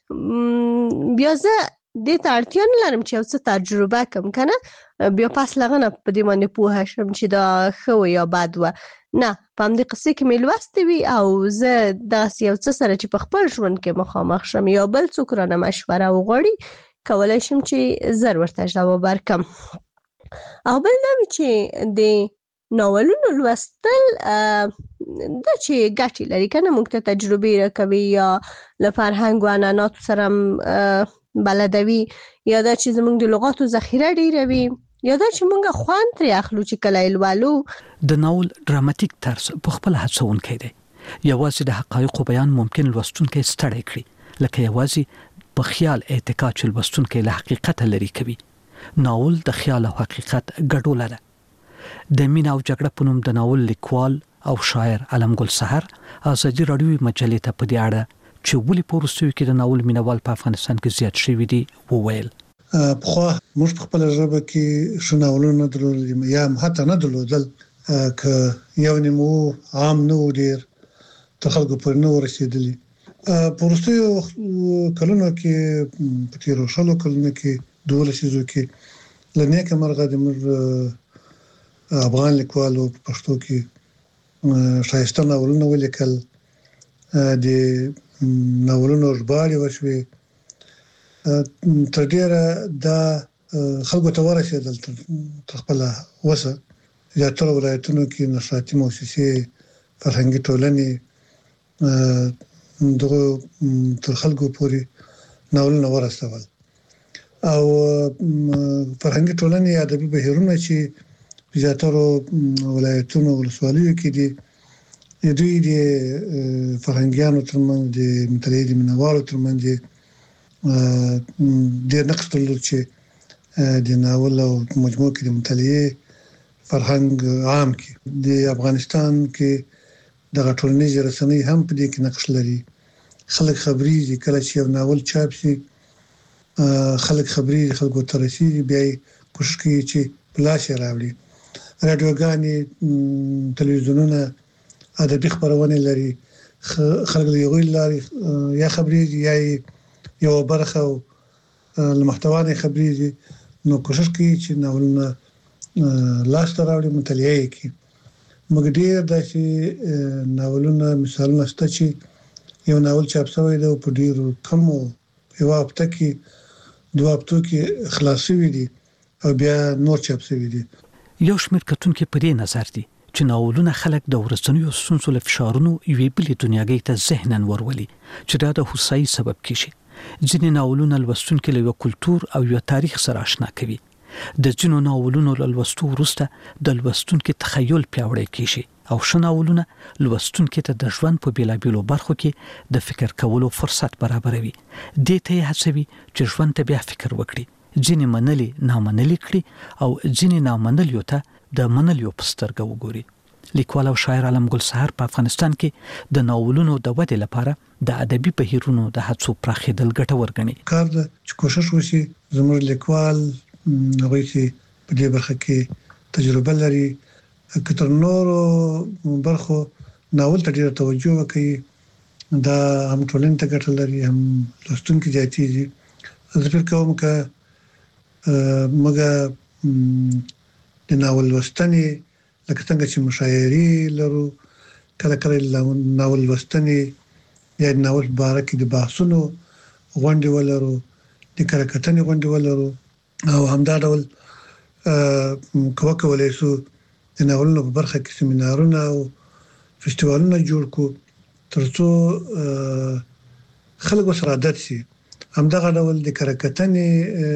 Speaker 21: بیا زه دې ته اړتیا نه لرم چې یو څه تجربه کم، که نه بیا پس له هغه نه په دې باندې پوهه شم چې دا ښه و یا بد و. نه، په همدې قصې کې مې لوستې وي او زه داسې یو څه سره چې په خپل ژوند کې مخامخ شم یا بل څوک رانه مشوره وغواړي، کولی شم چې زر ورته ځواب ورکړم. او بل دا وي چې د ناولونو لوستل دا چې ګټې لري، که نه موږ ته تجربې راکوي یا له فرهنګ و عنعناتو سره بلدوي، یا دا چې زموږ د لغاتو ذخیره ډېروي، یا دا چې موږ خوند ترې اخلو چې کله یې لولو.
Speaker 2: د ناول ډراماتیک طرز په خپله هڅونکی دی. یوازې د حقایقو بیان ممکن لوستونکی ستړی کړي، لکه یوازې په خیال اعتقاد چې لوستونکی له حقیقته لرې کوي. ناول د خیال او حقیقت ګډوله ده. د مینا او جګړه په نوم د ناول لیکوال او شاعر علمګل سحر ازادي راډیو مجلې ته په دې اړه چې ولې په وروستیو کې د ناول مینوال په افغانستان کې زیات شوي دي وویل.
Speaker 3: په خو موږ په خپل ژبه کې شناولونه درول یا حتی نه درلودل ک یو نیمو عام نو ډیر ته خلکو پر نو رسیدلی په وروستیو کلونو کې په تیرو شلو کلونو کې دولسیزو کې لنیکه مرغه د موږ افغان لیکوالو په پښتو کې شایسته ناولونه ولیکل د ناولونو ژباړې وشوې تر ډیره دا خلکو ته ورسېدل تر خپل وسه زیاتره ولایتونو کې نشراتي مؤسسې فرهنګي ټولنې دغه تر خلکو پورې ناولونه ورسول او فرهنګي ټولنې ادبي بهیرونه چې زیاتره ولایتونو ولسوالیو کې دي دوی د فرهنګیانو ترمنځ د مطالعې د مینوالو ترمنځ د نقش درلود چې د ناول او مجموعه کې د مطالعې فرهنګ عام کې د افغانستان کې د ټولنیزې رسنۍ هم په دې کې نقش لري خلک خبري دي کله چې یو ناول چاپ شي خلک خبري خلکو ته رسیدي بیا کوشش کوي چې پلاس راوړي رادیوګانې تلویزیونونه ادبي خبرونه لري خلک یې ویل لري یا خبري یا یو برخه المحتوا نه خبري دي نو کوشش کوي چې ناولونه لاس ته راوړي مطالعه کوي موږ ډیر داسې ناولونه مثالونه ست چې یو ناول چاپ شوی دی په ډیرو کم یو هفته کې دوه هفتو کې خلاصوي دي او بیا نور چاپ شوی دي
Speaker 2: یو شمېر کتونکو په دې نظر دي چې ناولونه خلک د ورځنیو ستونزو له فشارونو یوې بلې دنیاګۍ ته ذهناً ورولي چې دا د هوسايي سبب کیږي ځینې ناولونه لوستونکو له کلچر او یو تاریخ سره آشنا کوي د ځینو ناولونو لوستو وروسته د لوستونکو تخیل پیاوړی کیږي او شناولونه لوستونکو ته د ژوند په بیلابیلو برخو کې د فکر کولو فرصت برابروي د ته هڅوي چې ژوند ته بیا فکر وکړي ځینې منلي نامنلي کړي او ځینې نامنلي ته د منلو په سترګه وګوري لیکوال او شاعر علم ګل سحر په افغانستان کې د ناولونو د ودې لپاره د ادبي بهیرونو د هڅو پراخېدل ګټور ګڼي
Speaker 3: کار د کوشش وشي زموږ لیکوال هغه چې په دې برخه کې تجربه لري کتر نورو برخو ناول ته ډیره توجه وکړي دا هم ټولنې ته ګټه لري هم لوستونکو زیاتېږي زه فکر کوم چې مګه د ناول لوستنې لکه څنګه چې مشاعري لرو کله کله ناول لوستنې یا ناول باره کې د بحثونو غونډې ولرو د کرکټنې غونډې ولرو او همدا ډول کوه کولای شو د ناولونو په برخه کې سیمینارونه او فستیوالونه جوړ کو ترڅو خلک سره عادت شي همدا ډول د کرکټنې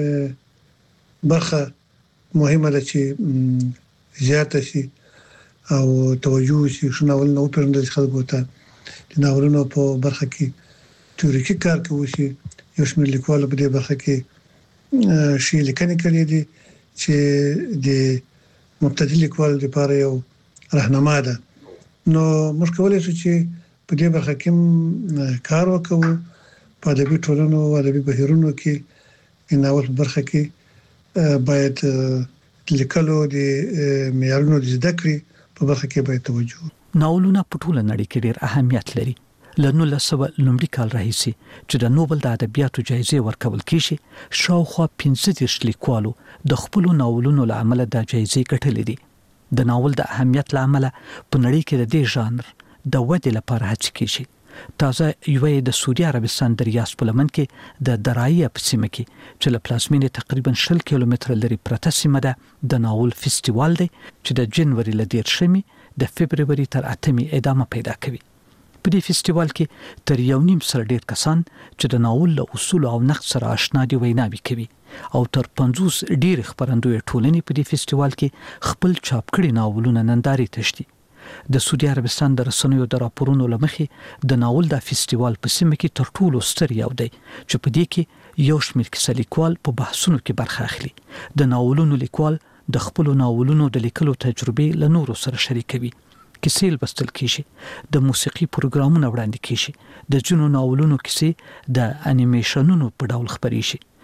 Speaker 3: برخه مهمه ده چې زیاته شي او توجه شي شناولونه او پرندل خلکو ته د ناولونو په برخه کې تیوریکي کار کوي شي یو شمېر لیکوال په دې برخه کې شي لیکنې کړي دي چې د مبتدی لیکوال لپاره یو راهنما ده نو موږ کولای شو چې په دې برخه کې کار وکړو په ادبي ټولنو او ادبي بهیرونو کې ناول برخه کې باید لیکلو د معیارونو د زده کړې په برخه کې باید توجه
Speaker 2: ناولونه په ټوله نړۍ کې ډېر اهمیت لري لنو لسو لومړي کال راهیسي چې د نوبل د ادبیاتو جایزې ورکول کیږي شاوخوا پنځه دېرش لیکوالو د خپل ناولونو له امله د جایزې ګټلې دي د ناول د اهمیت له امله په نړۍ کې د دې ژانر د ودې لپاره هڅې کیږي تازه یو د سعودي عربستان د ریاض په لمن کې د درایه په سیمه کې چې له پلازمینې تقریبا شل کیلومتر لري پرته سیمه ده د ناول فستیوال دی چې د جنوري ل دیرشمې د فبرवरी تر اتمې ادامه پیدا کوي په دې فستیوال کې تر یو نیم سره ډیر کسان چې د ناول له اصول او نقد سره آشنا دي ویناوي کوي او تر پنځوس ډیر خبرندوی ټولنې په دې فستیوال کې خپل چاپ کړي ناولونه ننداري تشتي د سعودي عربستان د رسنیو د راپورونو لمخې د ناول د فستیوال په سیمه کې تر ټولو ستر یو دی چې په دې کې یو شمېر کیسه لیکوال په بحثونو کې برخه اخلي د ناولونو لیکوال د خپل ناولونو د لیکلو تجربې له نورو سره شریکوي کیسې لوستل کیږي د موسیقي پروګرامونه وړاندې کیږي د جنو ناولونو کیسې د انیمیشنونو په ډول خبرې شي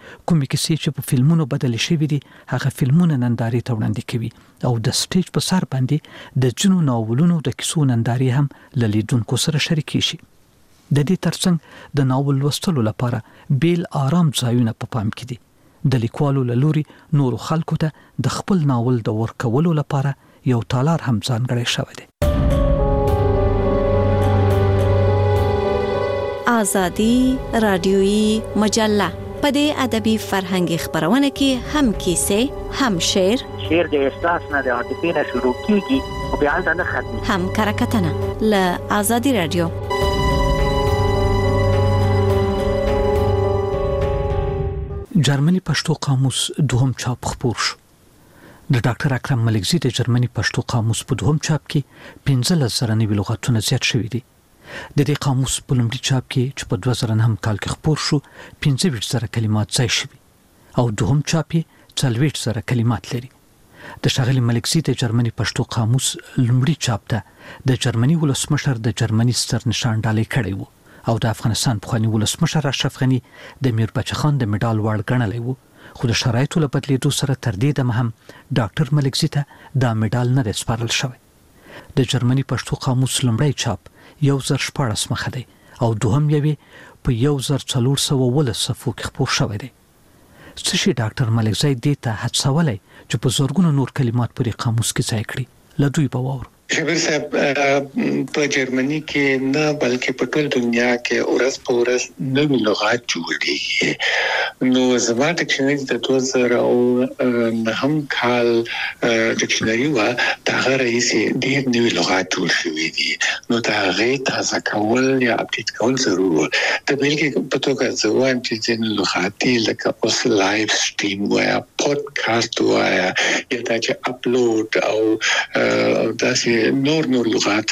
Speaker 2: کومې کیسې چې په فلمونو بدل شوي دي هغه فلمونه نندارې ته وړاندې کوي او د سټیج په سر باندې د جنو ناولونو د کیسو نندارې هم لیدونکو سره شریکې شي. د دې ترڅنګ د ناول لوستلو لپاره بیل آرام ځایونه په پام کې دي. د لیکوالو له لوري نورو خلکو ته د خپل ناول د ورکولو لپاره یو تالار هم ځانګړی شوی دی.
Speaker 4: آزادی رادیویی مجله په دې ادبي فرهنګي خبرونه کې هم کیسې هم شعر
Speaker 22: شعر د احساس نه د عاطفې نه شروع کیږي او بیا نه ختمي
Speaker 4: هم کرکټنه ل آزادی رادیو.
Speaker 2: جرمني پښتو قاموس دوهم چاپ خپور شو. د ډاکټر اکرم ملکزي د جرمني پښتو قاموس په دوهم چاپ کې پنځلس زره نوي لغتونه زیات شوي دي. د دې قاموس په لومړي چاپ کې چې په دوه زره نهم کال کې خپور شو پنځه ویشت زره کلمات ځای شوي او دوهم چاپ یې څلوېښت زره کلمات لري. د ښاغلي ملکزي د جرمني پښتو قاموس لومړي چاپ ته د جرمني ولسمشر د جرمني ستر نشان ډالۍ کړی و او د افغانستان پخواني ولسمشر اشرف غني د میربچه خان د مډال وړ ګڼلی و، خو د شرایطو له بدلېدو سره تر دې دمه هم ډاکټر ملکزي ته دا مډال نه دی سپارل شوی. د جرمني پښتو قاموس لومړی چاپ یو زر شپاړس مخه دی او دوهم یې په یو زر څلور سوه اوولس صفحو کې خپور شوی دی. څه شي ډاکټر ملکزی دې ته هڅولی چې په زرګونو نور کلمات پورې قاموس کې ځای کړي؟ له دوی به واورو.
Speaker 16: شبیر صاحب په جرمني کې نه بلکې په ټول دنیا کې ورځ په ورځ نوي لغات جوړېږي. نو زما ډکشنري د دوه زره نهم کال ډکشنري و دا رئیس ډېر نوي لغات جوړ شوي دي. نو دا غي تازه کول یا اپډیټ کول ضرور و. د بلکې په توګه ځوان چې ځین لغات لکه اوس لایف سټریم وایا پودکاسټ وایا یا دا چې اپلوډ او داسې نور نور لغات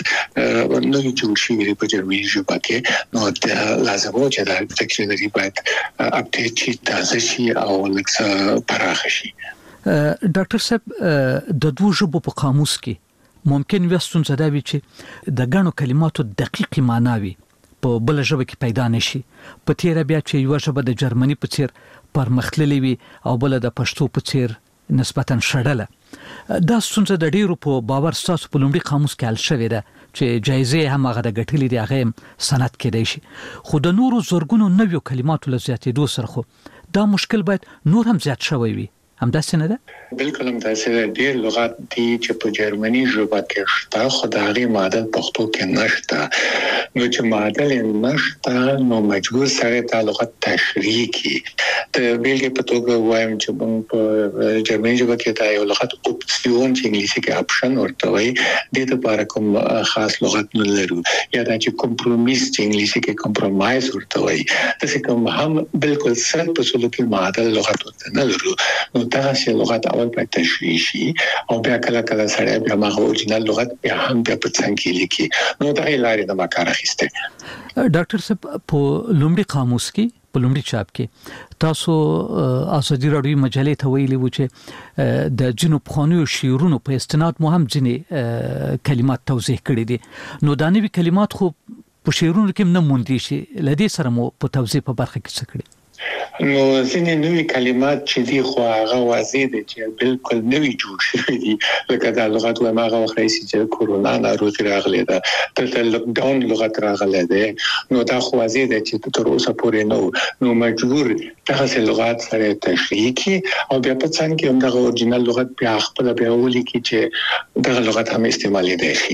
Speaker 16: نو جوړ شوي په جرمني ژبه کې. نو لازم و چې دا ډکشنري باید اپډیټ شي، تازه شي او لکه پراخ شي.
Speaker 2: ډاکټر صاحب د دوه ژبو په قاموس کې ممکن وستون زده وي چې د غنو کلماتو دقیق معنی وي په بل ژبه کې پیدا نشي. په تیر بیا چې یو ژبه د جرمني په څیر پرمختللې وي او بل د پښتو په څیر نسبتاً شړله. دا ستونزه د ډیرو په باور ستاسو په لومړي قاموس کې حل شوې ده چې جایزې هم هغه د ګټلې دي، هغه سند کېدای شي، خو د نورو زرګونو نویو کلماتو له زیاتېدو سره خو دا مشکل باید نور هم زیات شوی وي. همداسې نه ده؟
Speaker 16: بالکل همداسې ده. ډېر لغات دي چې په جرمني ژبه کې شته خو د هغې معادل پښتو کې نشته. نو چې معادل نشته نو مجبور سره دا لغت تشریح کړي. د بیلګې په توګه وایم چې موږ په جرمني ژبه کې دا یو لغت اپسیون چې انګلیسي کې اپشن ورته وایي، دې لپاره کوم خاص لغت نه لرو. یا دا چې کمپرومیس چې انګلیسي کې کمپرومایز ورته وایي، داسې کوم هم بالکل صد په سلو کې معادل لغت ورته نه لرو. نو دا چې لغت اول باید تشریح شي او بیا کله کله سره بیا مغه اورجینال لغت بیا هم بیا په څنګه کې لیکي. نو دا یې لارې د ما کار اخیسته.
Speaker 2: ډاکټر صاحب په لومړي قاموس کې په لومړي چاپ کې تاسو آزادي راډیو مجلې ته ویلي و چې د جنوب خانو شعرونو په استناد مو هم ځینې کلمات توضیح کړي دي. نو دا نوي کلمات خو په شعرونو کې نه موندي شي، لدې سره مو په توضیح په برخه کې څه کړي؟
Speaker 16: نو ځینې نوي کلمات چې دي خو هغه واضح دي چې بالکل نوي جوړ شوي دي. لکه دا لغت وایم هغه وخت راځي چې کورونا ناروغي راغله ده، دلته لک ډاون لغت راغله ده. نو دا خو واضح دي چې تر اوسه پورې نو نو مجبور دغه لغات سره تشریح کی او بیا په څنګه هم دغه اورجینال لغت بیا خپل بیا ولي کی چې دغه لغت هم استعمالي دي شي.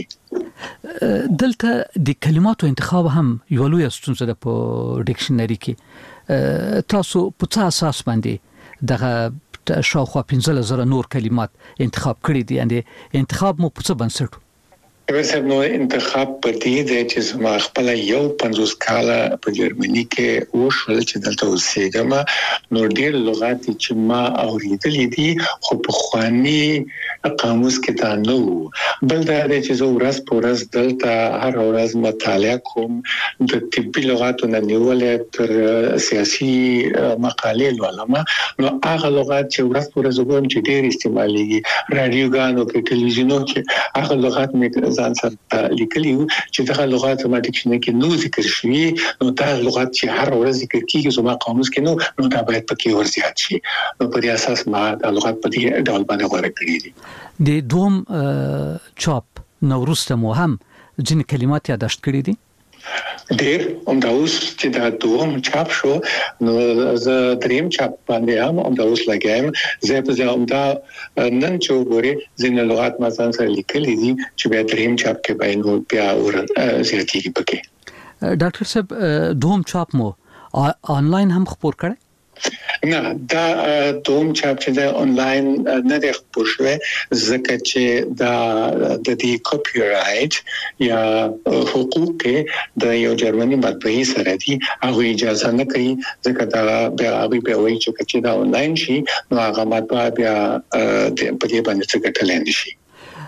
Speaker 2: دلته د کلماتو انتخاب هم یو لوی ستونزه ده په ډکشنري کې. تاسو په څه اساس باندې دغه شاوخوا پنځلس زره نور کلمات انتخاب کړی دي؟ یعنی انتخاب مو په څه بنسټ؟
Speaker 16: ویسه نو انتخاب په دې دی چې زما خپل یو پنځوس کاله په جرمني کې وشول چې دلته اوسېږم. نو ډېر لغات چې ما اوریدلې دي خو په خواني قاموس کې دا نه وو. بل دا دی چې زه ورځ په ورځ دلته هر ورځ مطالعه کوم، د طبي لغاتو نه نیولې تر سیاسي مقالې لولم. نو هغه لغات چې ورځ په ورځ وګورم چې ډېر استعمالېږي رادیوګانو کې، ټلویزیونو کې، هغه لغات مې ځان سره لیکلی چې دغه لغات ما ډکشنري کې نو ذکر شوي نو دا لغات چې هر ورځ ذکر کیږي زما قاموس کې نو نو دا باید پکې ورزیات شي نو په دې اساس ما دا لغات په دې ډول باندې غوړه کړی دي
Speaker 2: د دوم چاپ نوروسته مو هم ځین کلمات یاداشت کړی دي
Speaker 16: ډیر همدا اوس چې دا دوم چاپ شو نو زه دریم چاپ باندې هم همدا اوس لګایم زه په ځای همدا نن چې وګورئ ځینې لغات ما ځان سره لیکلي دي چې بیا دریم چاپ کې به نو بیا ور زیاتېږي پکې
Speaker 2: ډاکټر صاحب دوم چاپ مو آنلاین هم خپور کړی
Speaker 16: نه دا دوم چاپ چې د انلاین نه د خپور شوی ځکه چې دا د دې کاپی رائټ یا حقوق د یو جرمني مطبعې سره دي هغه اجازه نه کوي ځکه دا بیا هغه به وایي چې دا انلاین شي نو هغه مطبعه بیا په دې باندې څه ګټل نه شي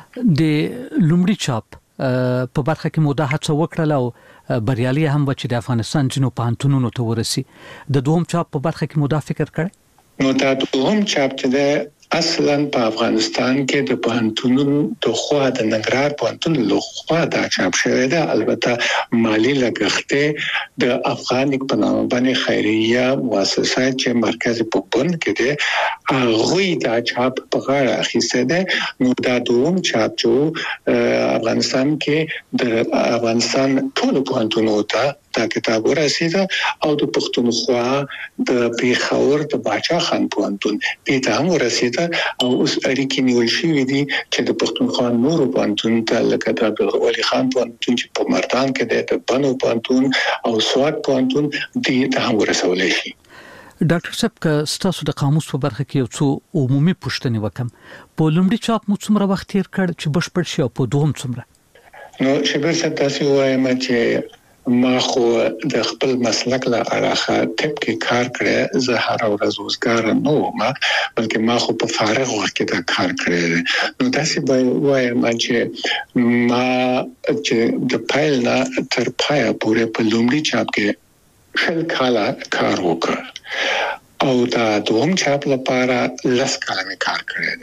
Speaker 2: د لومړي چاپ په برخه کې موده هڅه وکړه او بریالي هم و چې د افغانستان جنو پانتونونو ته ورسي د دوم چاپ په برخه کې موده فکر کړي
Speaker 16: نو دا دوم چاپ چې د اصلا په افغانستان کې د پانتونونو د خوا د ننګرهار پانتون له خوا دا چاپ شوی دی البته مالی لګښت د افغانیک په نامه باندې خیریه مؤسسه چې مرکز په بن کې دی هغه دا چاپ په غاړه اخیسته ده نو دا دوم چاپ چې افغانستان کې د افغانستان ټول پانتونو ته دا کتاب ورسیده او د پښتونخوا د پیښور د باچا خان پوهنتون دې ته هم ورسیده او اوس اړیکې نیول شوې دي چې د پښتونخوا نورو پوهنتون ته لکه د ولی خان پوهنتون چې په مردان کې دی د بنو پوهنتون او سوات پوهنتون دې ته هم ورسول شي
Speaker 2: ډاکټر صاحب که ستاسو د قاموس په برخه کې یو څو عمومي پوښتنې وکم په لومړي چاپ مو څومره وخت تیر کړ چې بشپړ شي او په دوهم څومره
Speaker 16: نو شبر صاحب تاسو وایم چې ما خو د خپل مسلک له اړخه ټپ کې کار کړی زه هر ورځ وزګار نه وم بلکې ما خو په فارغ وخت کې دا کار کړی نو تاسو به وایم چې ما چې د پایل نه تر پایه پورې په لومړي چاپ کې شل کاله کار وکړ او دا دوم چاپ لپاره لس کاله مې کار کړی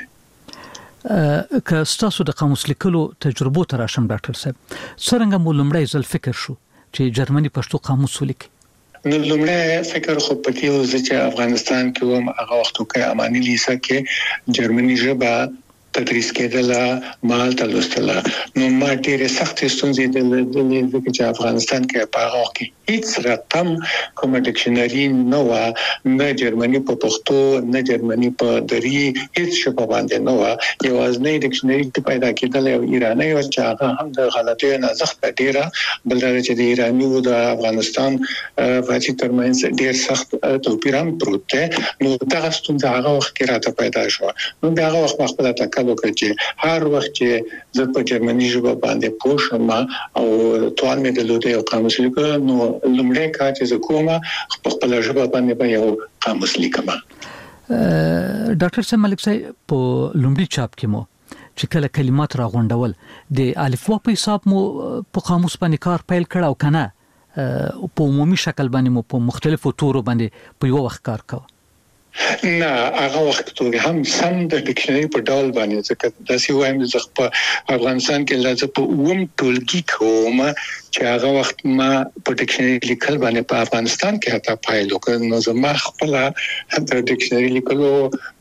Speaker 16: دی
Speaker 2: که ستاسو د قاموس لیکلو تجربو ته راشم ډاکټر صاحب څرنګه مو لومړی ځل فکر شو چې جرمني پښتو قاموس ولیکي
Speaker 16: نو لومړی فکر خو پکې و چې افغانستان کې هم هغه وختو کې اماني لیسا کې جرمني ژبه تدریس کېدله مال تلوستله نو ما ډېر سخت ستونزې د چې افغانستان کې په هغه کې هیڅ رقم کوم ډکشنري نه و نه جرمني په پښتو نه جرمني په دری هیڅ شپه باندې نه و یوازې ډکشنري چې پیدا کېدل یو ایرانی او چې هغه هم د غلطیو نه زخت ډیره بل دا چې د ایرانی او د افغانستان فاصله ترمنځ ډیر سخت توپیر هم پروت دی نو دا ستونزه هغه وخت کې راته پیدا شو نو دا هغه وخت خپل تکل وکړ چې هر وخت چې زه په جرمني ژبه باندې پوه شم او توان مې درلوده یو قاموس لیکم نو لومړی کار چې زه کوم په خپل ژبه باندې به یو قاموس لیکم
Speaker 2: ډاکټر سم ملک صاحب په لومړي چاپ کې مو چې کله کلمات راغونډول د الفبا په حساب مو په قاموس باندې کار پیل کړ او کنه په عمومي شکل باندې مو په مختلفو تورو باندې په یو وخت کار کاوه
Speaker 16: نه هغه وخت ته هم سم د ډکشنري په ډول باندې ځکه د سی وایم د په افغانستان کې لږه په اوم ټولګي کوم چې هغه وخت ما په ډکشنري لیکل باندې په افغانستان کې هتا پایلو کړ نو زما خپل د ډکشنري لیکلو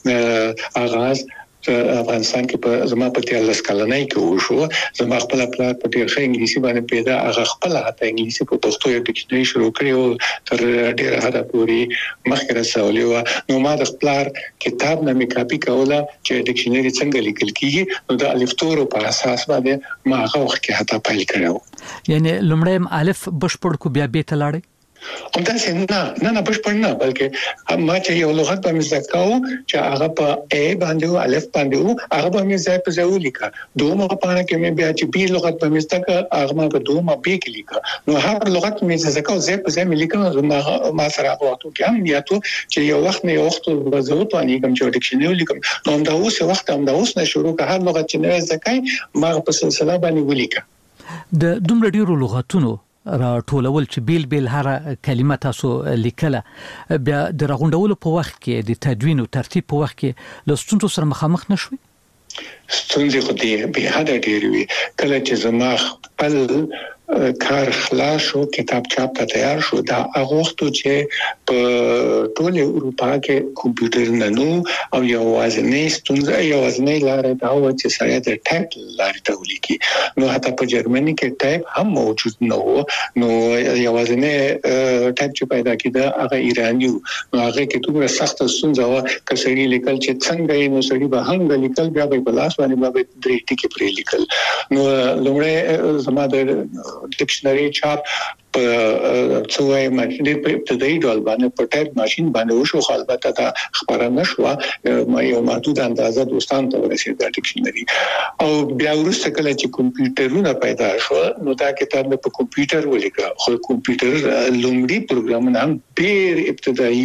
Speaker 16: آغاز افغانستان کې په زما په تیر لس کلنۍ کې وشو زما خپل پلان په ډیر ښه انګلیسي باندې پیدا هغه خپل هته انګلیسي په پښتو یو ډکشنري شروع کړو تر ډیر حدا پورې مخکې رسولې و نو ما د خپل کتاب نه مې کاپي کوله چې ډکشنري څنګه لیکل کیږي نو د الف تورو په اساس باندې ما هغه وخت کې هتا پیل کړو
Speaker 2: یعنی لومړی الف بشپړ کو بیا به تلاړی
Speaker 16: هم دا څنګه نه نه بشپړ نه بلکې ما چې یو لغت په مزکاو چې هغه په ا باندې او الف باندې او هغه په مزای په ځای ولیکا دومره پانه کې مې بیا چې بي لغت په مزکا هغه ما په دومره به کې لیکا نو هر لغت مې زکاو ځای په ځای مې لیکم ما سره وختو کې هم یا ته چې یو وخت نه یو وخت وځو ته نه کوم چې ډکشنري لیکم نو دا اوس وخت هم دا اوس نه شروع که هر لغت چې نه زکای ما په سلسله باندې ولیکا
Speaker 2: د دومره ډیرو لغاتونو را ټولول چې بیل بیل هر کلمه تاسو لیکله بیا د راغونډولو په وخت کې د تدوین او ترتیب په وخت کې لستونتو سره مخامخ نشوي
Speaker 16: ستونزې خو دې به حد ډېر وي. کله چې زما خپل کار خلاص شو کتاب چاپ ته تیار شو دا هغه وخت چې په ټول اروپا کې کمپیوټر نه نو او یوازې ستونزه یوازې لاره دا و چې سړی د ټایپ لارې ته ولیکي. نو حتی په جرمني کې ټایپ هم موجود نه و. نو یوازې ټایپ چې پیدا کېده هغه ایرانی و. نو هغه کې دومره سخت ستونزه و چې سړی لیکل چې څنګه یې نو سړی به هم لیکل بیا به په لاس باندې به درې ټکي پرې لیکل. نو لومړی زما د ډکشنری چاپ په څوای ماشين په ابتدایي ډول باندې په ټایپ ماشين باندې وشو خو البته دا خبره نشوه ما یو محدود اندازه دوستان ته ورسېد د ډکشنری او بیا ورسته کله چې کمپیوټرونه پیدا شو نو دا کتاب په کمپیوټر ولیکه خو کمپیوټر لومړی پروګرامونه هم ډېر ابتدایي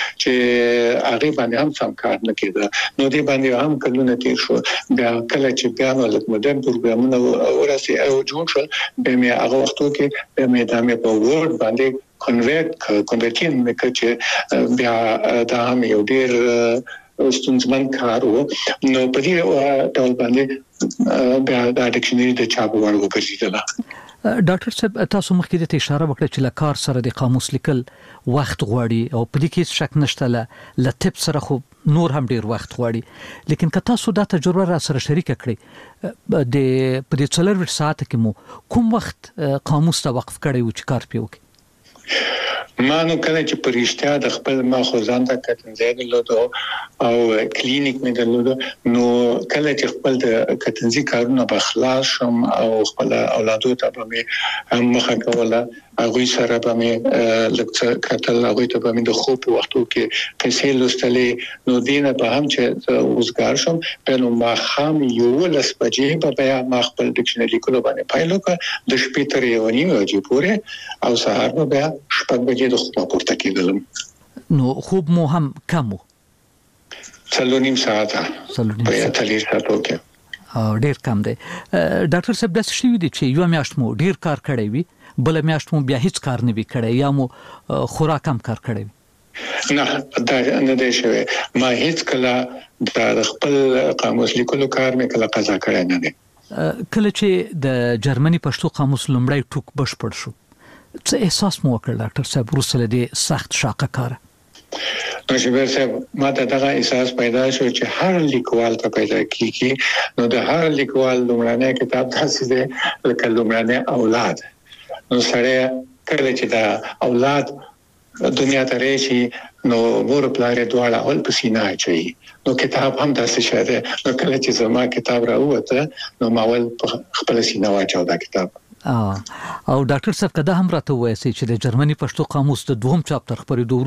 Speaker 16: چې هغه باندې هم سم کار نه کېده. نو دې باندې هم کلونه تیر شو. بیا کله چې بیا نو لکه مدرن پروګرامونه ورسې او جوړ شول به مې هغه وختو کې به مې په ورډ باندې کنورټ کنورټین مکه چې بیا دا هم یو ډېر ستونزمن کار و. نو په دې ډول باندې بیا د ډکشنری د چاپ وړ وګرځیدله.
Speaker 2: ډاکټر صاحب تاسو مخکې ته اشاره وکړه چې لکار سره د قاموس لیکل وخت غواړي او په دې کې شک نشته ل لټپ سره خو نور هم ډیر وخت غواړي. لیکن که تاسو دا تجربه را سره شریک کړئ د په دې څلور ویشت ساعت کې مو کوم وخت قاموس ته وقف کړی و چې کار پیوکي؟
Speaker 16: ما نو کله چې پرېشتیا د خپل ما خو ځان ته کتنځای درلود او کلینیک مې درلود نو کله چې خپل د کتنځي کارونه په خلاص شم او خپل اولادو ته به مې مخه کوله هغه سره به مې لکه کتل هغه ته به مې د خوب وختو کې قصې لوستلې نو دینه په هم چې اوسګار شم په نو ما خام یو لس بجې په بیا ما خپل ډکشنری کولو باندې پایلو کې د شپې تر یو نیمه بجې پورې او سهار به بیا شپږ بجې د خوب پورته کېدلم.
Speaker 2: نو خوب مو هم کم وو؟
Speaker 16: څلور نیم ساعته په اتلس ساعتو کې.
Speaker 2: او ډیر کم دی. ډاکټر صاحب داسې شوي دي چې یو میاشت مو ډیر کار کړی وي بل میاشت مو بیا هیڅ کار نه وی کړی یا مو خوراک کم کار کړی وي؟
Speaker 16: نه دا نه دی شوی. ما هیڅ کله د خپل قاموس لیکلو کار مې کله قضا کړی نه دی.
Speaker 2: کله چې د جرمني پښتو قاموس لومړی ټوک بشپړ شو څه احساس مو وکړ ډاکټر صاحب وروسته له دې سخت شاقه کار؟
Speaker 16: نو شبیر صاحب ما ته دغه احساس پیدا شو چې هر لیکوال ته پیدا کیږي. نو د هر لیکوال لومړنی کتاب تاسو دې لکه لومړنی اولاد نو سره کله چې دا اولاد دنیا ته راشي نو مور پلار دواړه اول په سینه اچي نو کتاب هم داسې شاده. نو کله چې زما کتاب راوته نو ما ول خپل سینه واچاو دا کتاب.
Speaker 2: او ډاکټر صاحب کدا هم راته وایي چې د جرمني پښتو قاموس د دوهم چاپټر خبرېدو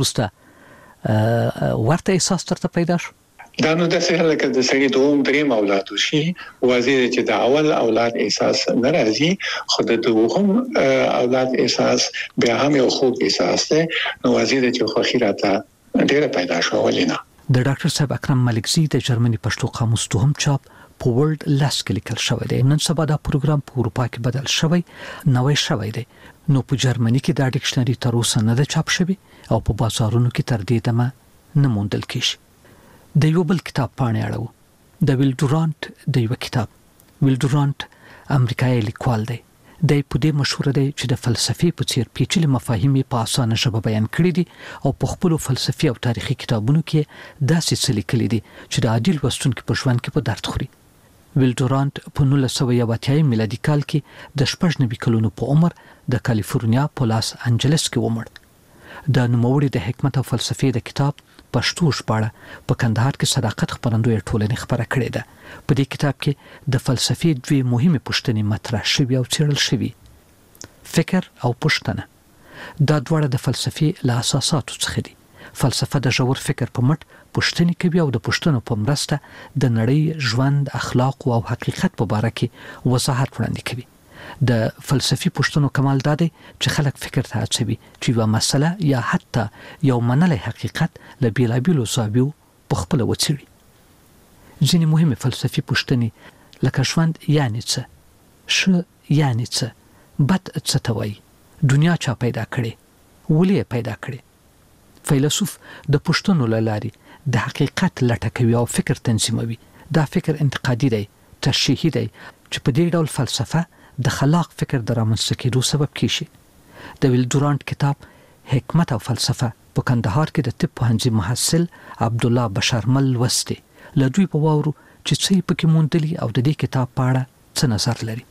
Speaker 2: وروسته ورته احساس ترته پیدا شو؟
Speaker 16: دا نو د سره لکه د سړي دوم دریم اولاد شي واضح چې د اول اولاد احساس ناراضي خو د دوم اولاد احساس بیا هم یو خوب احساس ده. نو واضح چې خو خیراته ډیره پیدا شو ولینا.
Speaker 2: د ډاکټر صاحب اکرم ملکزی د جرمني پښتو قاموس دوهم چاپ په ورلد لاس کې لیکل شوی دی. نن سبا دا پروګرام په اروپا کې بدل شوی نوې شوی دی. نو په جرمني کې دا ډکشنری تر اوسه نه ده چاپ شوی او په بازارونو کې تر دې دمه نه موندل کیږي. د یو بل کتاب پاڼې اړو د ویل ډورانت د یو کتاب ویل ډورانت امریکایي لیکوال دی. د په دې مشهور دی چې د فلسفي په څیر پیچلي مفاهیم په اسانه ژبه بیان کړي دي او په خپل فلسفي او تاریخي کتابونو کې داسې څه لیکلي دي چې د عادل لوستونکو په ژوند کې په درد خوري. ویل ډورانت په نولس سوه یو اتیا میلادي کال کې د شپږ نوي کلونو په عمر د کالیفورنیا په لاس انجلس کې ومړ. د نوموړي د حکمت او فلسفې د کتاب پښتو ژباړه په کندهار کې صداقت خبرندوی ټولنې خبره کړې ده. په دې کتاب کې د فلسفې دوه مهمه پوښتنې مطرح شوي او څېړل شوي: فکر او پوښتنه. دا دواړه د فلسفې له اساساتو څخه دي. فلسفه د ژور فکر په مټ پوښتنې کوي او د پوښتنو په مرسته د نړۍ ژوند، اخلاق او حقیقت په اړه کې وضاحت وړاندې کوي. د فلسفي پوښتنو کمال دا دی چې خلک فکر ته هڅوي چې یو مسله یا حتی یو منلی حقیقت له بیلابیلو زاویو په خپله وڅېړي. ځینې مهمې فلسفي پوښتنې لکه ژوند یعنې څه، ښه یعنې څه، بد څه ته وایي، دنیا چا پیدا کړې، ولې یې پیدا کړې. فیلسوف د پوښتنو له لارې د حقیقت لټه کوي او فکر تنظیموي. دا فکر انتقادي دی تشریحي دی چې په دې ډول فلسفه د خلاق فکر د رامنځته کېدو سبب کیږي. د ویل ډورانټ کتاب حکمت او فلسفه په کندهار کې د طب پوهنځي محصل عبد الله بشرمل لوستي. له دوی په واورو چې څه پکې موندلي او د دې کتاب په اړه څه نظر لري.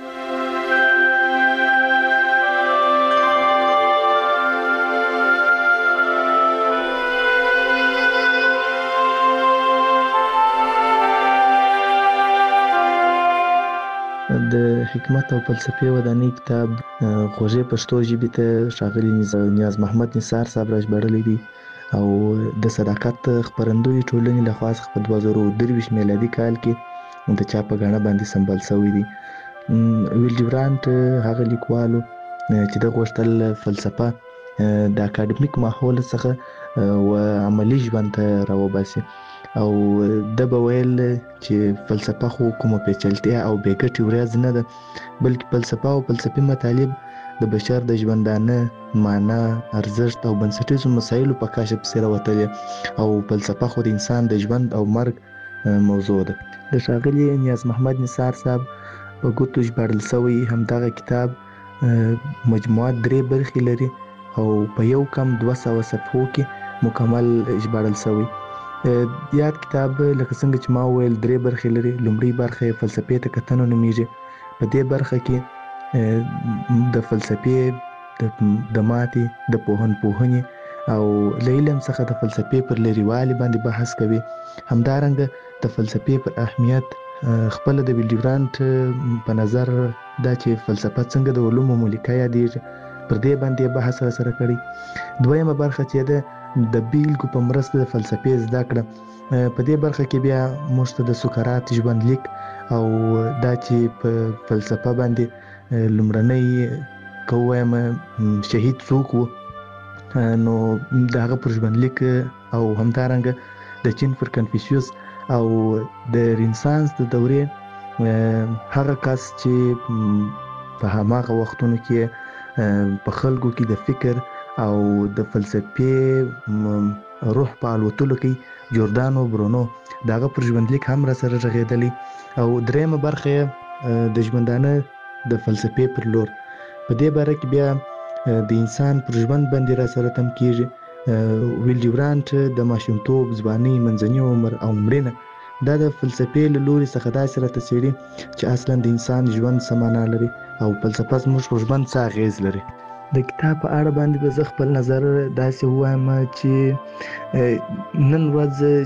Speaker 17: د حکمت او فلسفې ودانۍ کتاب خوږې پښتو ژبې ته ښاغلي نیاز محمد نثار صاحب راژباړلی دی او د صداقت خپرندوی ټولنې لخوا څخه په دوه زره درویشت میلادي کال کې د چاپ په ګاڼه باندې سمبال شوی دی. ویل ډورانټ هغه لیکوالو چې د غوښتل فلسفه د اکاډمیک ماحول څخه و عملی ژوند ته راوباسي او د به ویل چې فلسفه خو کومه پیچلتیا او بې ګټې ورځ نه ده، بلکې فلسفه او فلسفي مطالب د بشر د ژوندانه معنا، ارزښت او بنسټیزو مسایلو په کشف پسې راوتلې او فلسفه خو د انسان د ژوند او مرګ موضوع ده. د ښاغلي نیاز محمد نثار صاحب په ګوتو ژباړل شوی همدغه کتاب مجموعه درې برخې لري او په یو کم دوه سوه صفحو کې مکمل ژباړل شوی. یاد کتاب لکه څنګه چې ما وویل درې برخې لري. لومړی برخه یې فلسفې ته کتنه نومیږي. په دې برخه کې د فلسفې د ماتې، د پوهنپوهنې او له علم څخه د فلسفې پر لرېوالي باندې بحث کوي. همدارنګه د فلسفې پر اهمیت خپله د ویل ډورانټ په نظر دا چې فلسفه څنګه د علومو ملکه یادېږي پر دې باندې بحث راسره کړی. دویمه برخه چې ده د بیلګو په مرسته د فلسفې زده کړه. په دې برخه کې بیا موږ ته د سقراط ژوندلیک او دا چې په فلسفه باندې لومړنی که ووایم شهید څوک و نو د هغه پر ژوندلیک او همدارنګه د چین پر کنفیوسیوس او د رنسانس د دورې هغه کس چې په هماغه وختونو کې په خلکو کې د فکر او د فلسفې روح په الوتلو کې جوردانو برونو دغه پر ژوندلیک هم را سره غږېدلی. او درېمه برخه د ژوندانه د فلسفې پر لور په دې باره کې بیا د انسان پر ژوند باندې را سره تم کېږي. ویل ډورانټ د ماشومتوب، ځوانۍ، منځني عمر او مړینه دا د فلسفې له لوري څخه داسې راته څېړي چې اصلا د انسان ژوند څه معنا لري او فلسفه زموږ په ژوند څه اغېز لري. د کتاب په اړه باندې به زه خپل نظر داسې ووایم چې نن ورځ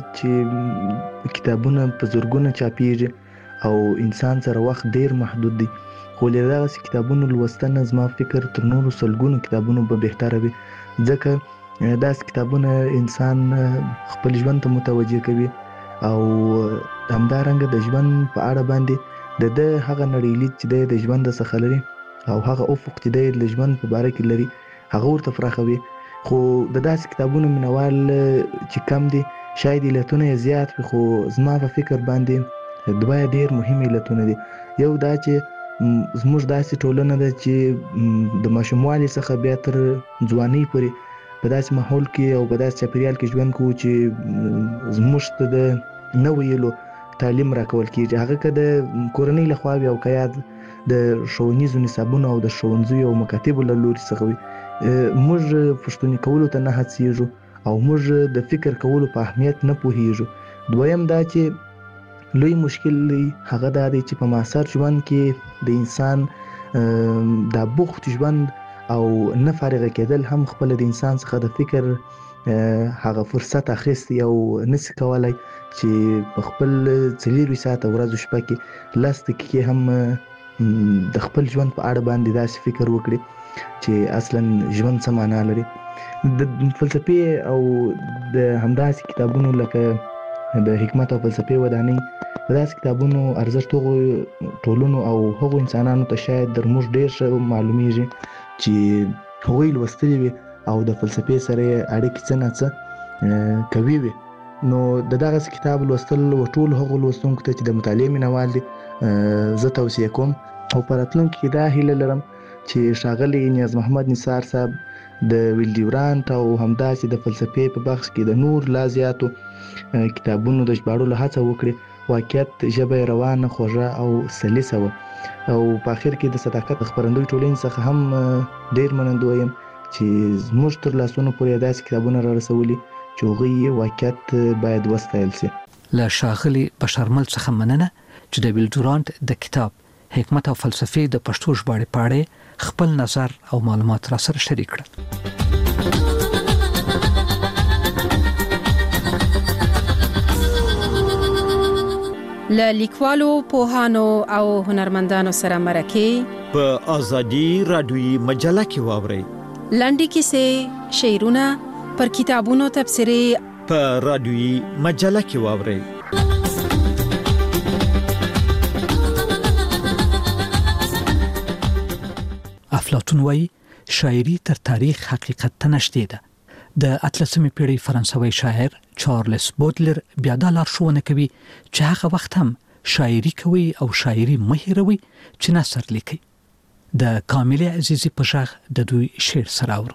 Speaker 17: چې کتابونه په زرګونه چاپېږي او انسان سره وخت ډیر محدود دی، خو له دغسې کتابونو لوستنه زما فکر تر نورو سلګونو کتابونو به بهتره وي، ځکه داسې کتابونه انسان خپل ژوند ته متوجه کوي او همدارنګه د ژوند په اړه باندې د ده هغه نړۍ چې دی د ژوند څخه لري او هغه افق چې دی د ژوند په باره کې لري هغه ورته پراخوي. خو د داسې کتابونو مینوال چې کم دي شاید علتونه یې زیات وي، خو زما په فکر باندې دوه ډېر مهم علتونه دي. یو دا چې زموږ داسې ټولنه ده چې د ماشوموالي څخه بیا تر ځوانۍ پورې په داسې ماحول کې او په داسې چاپېریال کې ژوند کوو چې زموږ ته د نه ویلو تعلیم راکول کېږي، هغه که د کورنۍ لخوا وي او که یا د ښوونیزو نصابونو او د ښوونځیو او مکاتبو له لوري څخه وي. موږ پوښتنې کولو ته نه هڅېږو او موږ د فکر کولو په اهمیت نه پوهېږو. دویم دا چې لوی مشکل دی هغه دا دی چې په معاصر ژوند کې د انسان دا بوخت ژوند او نه فارغه کېدل هم خپله د انسان څخه د فکر هغه فرصت اخیستی او نسی کولای چې په خپل څلېرویشت ساعته ورځ او شپه کې لس دقیقې هم د خپل ژوند په اړه باندې داسې فکر وکړي چې اصلا ژوند څه معنا لري. د فلسفې او د همداسې کتابونو لکه د حکمت او فلسفې ودانۍ د داسې کتابونو ارزښت هغو ټولنو او هغو انسانانو ته شاید در موږ ډېر ښه معلومیږي چې هغوی لوستلي وي او د فلسفې سره یې اړیکې څه نه څه کوي وي. نو د دغسې کتاب لوستل ټولو هغو لوستونکو ته چې د مطالعې مینوال دي زه توصیه کوم او په راتلونکي کې دا هیله لرم چې ښاغلی نیاز محمد نثار صاحب د ویل ډورانټ او همداسې د فلسفې په بخش کې د نور لا زیاتو کتابونو د ژباړلو هڅه وکړي واقعیت ژبه روانه خوږه او سلیسه وه او په اخر کې د صداقت خبرندوی ټولنې څخه هم ډیر منندوی یم چې زموږ تر لاسونو پورې داسې کتابونه را رسولي چې هغوی واقعیت باید وستایل شي.
Speaker 2: له ښاغلي بشرمل څخه مننه چې د ویل ډورانټ د کتاب حکمت او فلسفې د پښتو ژباړې په اړه خپل نظر او معلومات را سره شریک کړل.
Speaker 6: له لیکوالو، پوهانو او هنرمندانو سره مرکه
Speaker 7: په ازادي رادیوي مجله کې واورئ.
Speaker 6: لنډې کیسې، شعرونه، پر کتابونو تبصرې
Speaker 7: په رادیوي مجله کې واورئ.
Speaker 2: افلاطون وایي شاعري تر تاریخ حقیقت ته نږدې ده. د اتلسمې پیړۍ فرانسوي شاعر چارلز بودلر بیا دا لارښوونه کوي چې هغه وخت هم شاعري کوي او شاعري مه هېروئ چې نثر لیکي. د کاملې عزیزي په غږ د دوی شعر سره اورو.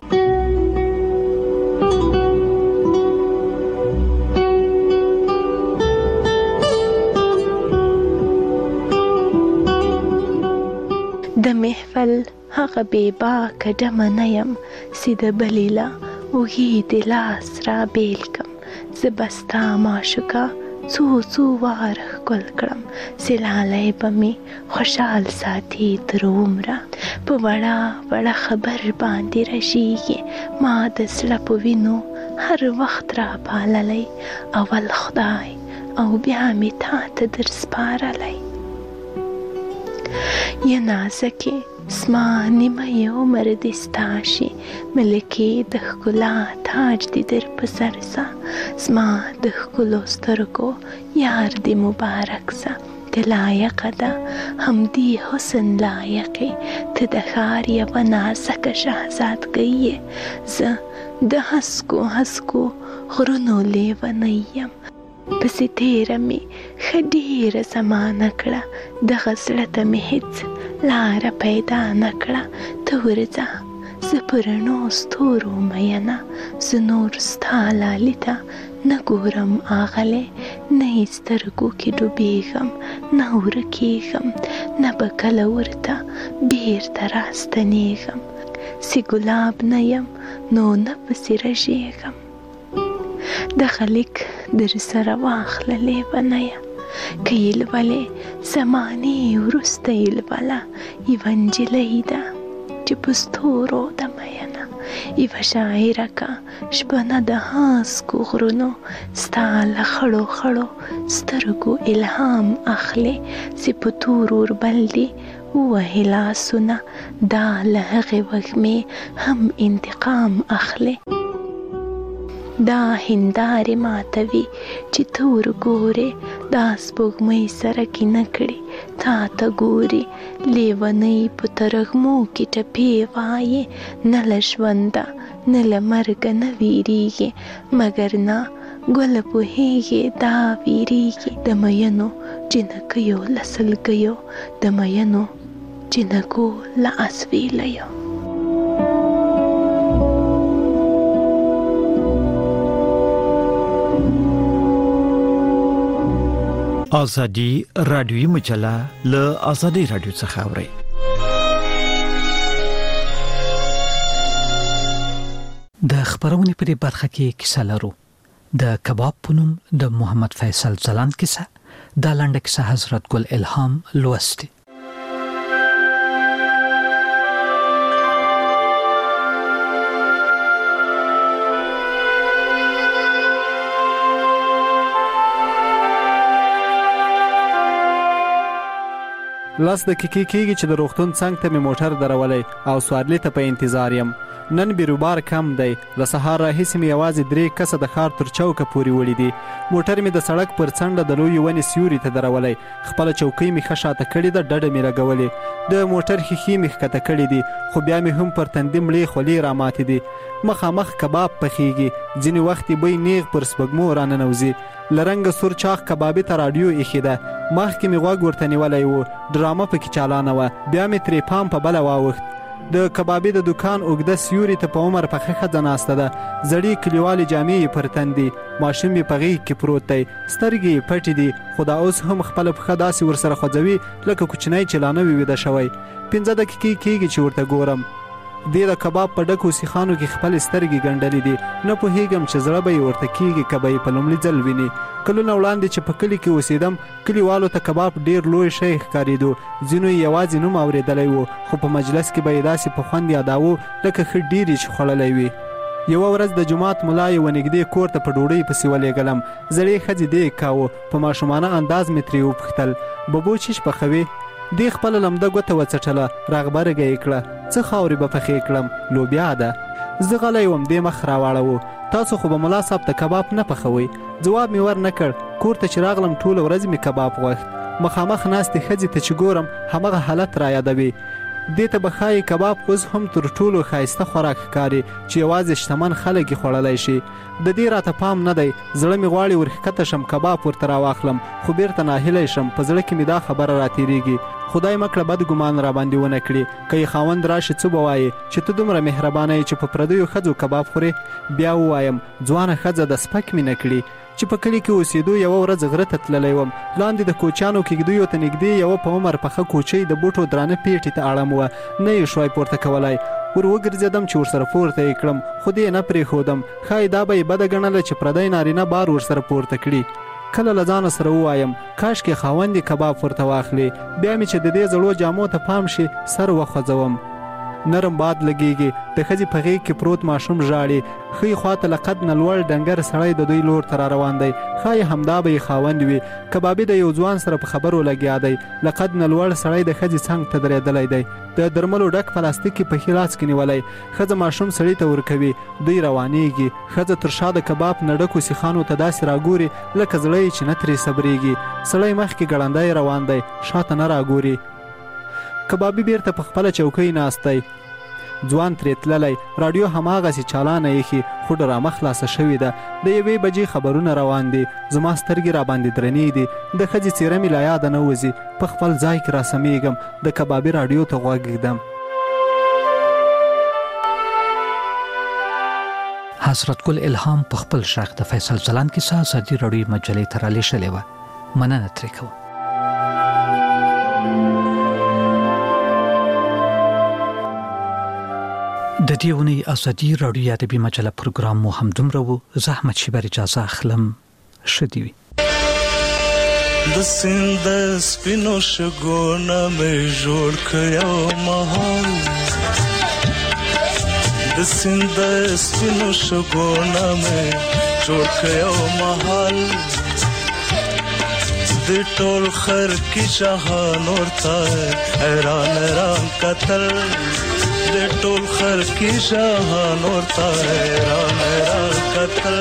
Speaker 18: د محفل هغه بې باکه ډمه نه یم چې د بلې له اوږې د لاس را بیل کم. زه به ستا معشوقه څو څو واره ښکل کړم چې لالی به مې خوشحال ساتي تر عمره. په وړه وړه خبر باندې رژېږي ما د زړه په وینو هر وخت را پاللی. اول خدای او بیا مې تا ته در سپارلی. یا نازکې زما نیمه عمر دې ستا شي، ملکې د ښکلا تاج دې در په سر سه. زما د ښکلو سترګو یار دې مبارک سه. ته لایقه ده همدې حسن لایقې، ته د ښار یوه نازکه شهزادګۍ یې. زه د هسکو هسکو غرونو لیونی یم، پسې تیره مې ښه ډېره زمانه کړه. دغه زړه ته مې هېڅ لاره پیدا نه کړه. ته ورځه زه په رڼو ستورو مینه، زه نور ستا لالي ته نه ګورم آغلې. نه یې سترګو کې ډوبېږم نه ورکېږم، نه به کله ورته بېرته راستنېږم. چې ګلاب نه یم نو نه پسې رژېږم. دغه لیک در سره واخله لیونیه، که یې لولې زمانې وروسته یې لوله. یوه نجلۍ ده چې په ستورو ده مینه، یوه شاعره که شپنه د هسکو غرونو ستا له خړو خړو سترګو الهام اخلي. چې په تور اوربل دې ووهې لاسونه، دا له هغې وږمې هم انتقام اخلي. دا هندارې ماتوي چې ته ورګورې، دا سپوږمۍ سره کینه کړي تا ته ګوري. لیونۍ په ترږمو کې ټپې وایي، نه له ژونده نه له مرګه نه ویریږي. مګر نه ګله پوهېږي دا ویریږي. د مینو جنکیو له سلګیو، د مینو جنکو له اسویلیو.
Speaker 7: ازادي رادیوي مجله له ازادي رادیو څخه اورئ.
Speaker 2: د خبرونې په دې برخه کې کیسه لرو. د کباب په نوم د محمد فیصل ځلاند کیسه. دا لنډه کیسه حضرت ګل الهام لوستې.
Speaker 19: لاس دقیقې کېږي چې د روغتون څنګ ته مې موټر درولې او سوارلي ته په انتظار یم. نن بیروبار کم دی. له سهار راهیسې مې یوازې درې کسه د ښار تر چوکه پورې وړي دي. موټر مې د سړک پر څنډه د لویې ونې سیوري ته درولې. خپله چوکۍ مې ښه شاته کړې ده، ډډه مې رګولې. د موټر ښیښې مې ښکته کړې دي، خو بیا مې هم پر تندي مړې خولې راماتې دي. مخامخ کباب پخېږي، ځینې وخت یې بوی نیغ پر سپږمو راننوځي. له رنګه سور چاغ کبابي ته راډیو ایښې ده. مخکې مې غوږ ورته نیولی و، ډرامه پکې چالانه وه. بیا مې ترې پام په بله واوښت. د کبابي د دکان اوږده سیوري ته په عمر پخه ښځه ناسته ده. زړې کلیوالې جامې یې پر تن دي، ماشوم یې په غېږ کې پروت دی، سترګې یې پټې دي، خو دا اوس هم خپله پښه داسې ورسره خوځوي لکه کوچنی چې لا نه وي ویده شوی. پنځه دقیقې کېږي چې ورته ګورم. دې د کباب په ډکو سیخانو کې خپلې سترګې ګنډلې دي. نه پوهېږم چې زړه به یې ورته کېږي که به یې په لومړي ځل ویني. کلونه وړاندې چې په کلي کې اوسېدم، کلیوالو ته کباب ډېر لوی شی ښکارېدو. ځینو یې یوازې نوم اورېدلی و، خو په مجلس کې به یې داسې په خوند یاداوه لکه ښه ډېر یې چې خوړلی وي. یوه ورځ د جومات ملا یې ونږدې کور ته په ډوډۍ پسې ولېږلم. زړې ښځې دیګ کاوه، په ماشومانه انداز مې ترې وپوښتل: ببو چیش پخوې؟ دې خپله لمده ګوته وڅټله، راغبرګه یې کړه: څه خاورې به پخې کړم، لوبیا ده. زه غلی وم، دې مخ راواړوه: تاسو خو به ملا صاحب ته کباب نه پخوئ. ځواب مې ور نه کړ. کور ته چې راغلم ټوله ورځ مې کباب غوښت. مخامخ ناستې ښځې ته چې ګورم همغه حالت را یادوي. دې ته به ښایي کباب اوس هم تر ټولو ښایسته خوراک ښکاري چې یوازې شتمن خلک یې خوړلی شي. د دې راته پام نه دی. زړه مې غواړي ورښکته شم، کباب ورته راواخلم، خو بیرته ناهیلی شم. په زړه کې مې دا خبره راتېرېږي: خدای مه کړه بد ګمان را باندې ونه کړي. که یې خاوند راشي څه به وایي چې ته دومره مهربانه یې چې په پردیو ښځو کباب خورې؟ بیا ووایم: ځوانه ښځه د سپک مې نه کړي. چې په کلي کې اوسېدو یوه ورځ غره ته تللی وم. لاندې د کوچیانو کېږدیو ته نږدې یوه په عمر پخه کوچۍ د بوټو درانه پیټې ته اړم وه. نه یې شوای پورته کولی. ور وګرځېدم چې ورسره پورته یې کړم، خو دې نه پرېښودم. ښایي دا به یې بده ګڼله چې پردی نارینه بار ورسره پورته کړي. کله له ځانه سره ووایم: کاشکې خاوند یې کباب ورته واخلي. بیا مې چې د دې زړو جامو ته پام شي، سر وخوځوم. نرم باد لګېږي، د ښځې په غېږ کې پروت ماشوم ژاړي. ښۍ خواته له قد نه لوړ ډنګر سړی د دوی لور ته را روان دی. ښایي همدا به یې خاوند وي. کبابي د یو ځوان سره په خبرو لګیا دی. له قد نه لوړ سړی د ښځې څنګ ته درېدلی دی، د درملو ډک پلاستیک یې په ښي لاس کې نیولی. ښځه ماشوم سړي ته ورکوي. دوی روانېږي. ښځه تر شا د کباب نه ډکو سیخانو ته داسې راګوري لکه زړه یې چې نه ترې صبرېږي. سړی مخکې ګړندی روان دی، شاته نه راګوري. کبابي بیرته په خپله چوکۍ ناست دی. ځوان ترې تللی. راډیو هماغسې چالانه ایښي، خو ډرامه خلاصه شوې ده. د یوې بجې خبرونه روان دي. زما سترګې را باندې درنې دي. د ښځې څېره مې له یاده نه وځي. په خپل ځای کې را سمیږم. د کبابي راډیو ته غوږ ږدم.
Speaker 2: حضرت ګل الهام په خپل شاخ د فیصل ځلاند کیسه ازادي راډیو مجلې ته رالیږلې وه. مننه ترې کوم. د دې ونې ازادي راډیو ادبي مجله پروګرام مو هم دومره و. زه احمد شیبر اجازه اخلم. ښه دې وي.
Speaker 5: د سیند سپینو شګونه مې جوړ کړو مهال، د سیند سپینو شګونه مې جوړ کړو مهال، د ټول خر کې جهان ورته حیران حیران قتل، د ټول خر کې جهان ورته حیران حیران قتل.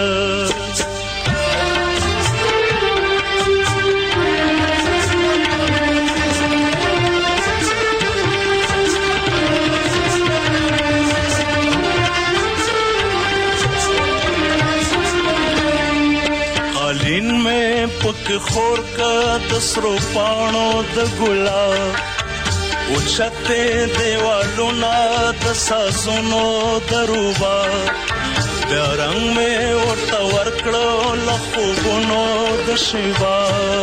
Speaker 5: قالین میں پک خور کا دسرو پانو د ګلاب، اوچته دیوالونه د سازونو دروبا، بیا رنگ میں ورته ورکړو له خوبونو د شیوا،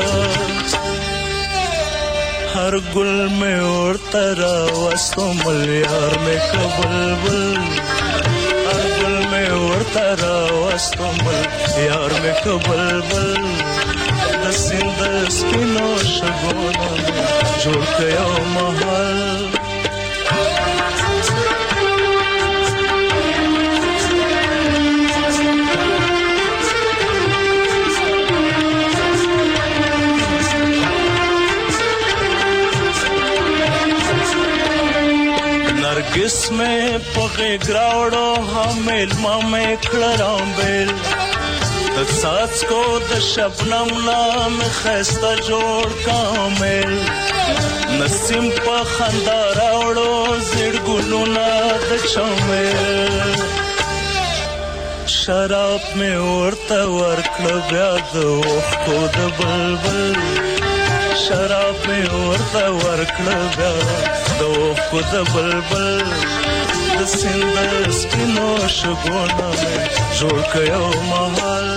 Speaker 5: هر ګل میں ورته راوستو ملیار میں کبلبل، هر ګل میں ورته راوستو ملیار میں کبلبل، د سیند سپینو شګونو جوړ کړو محل. نرگس میں پغے گراوڑو ہمیل مامے کھڑرام بیل، د ساز کو د شبنم نام خسته جوړ کامل، نسیم په خندا راوړو زړ ګلونه د چمل، شراب مې ورته ورکړه بیا د اوښکو د بلبل، شراب مې ورته ورکړه بیا د اوښکو د بلبل د سیند سپینو شګونه مې جوړ کړ یو مهال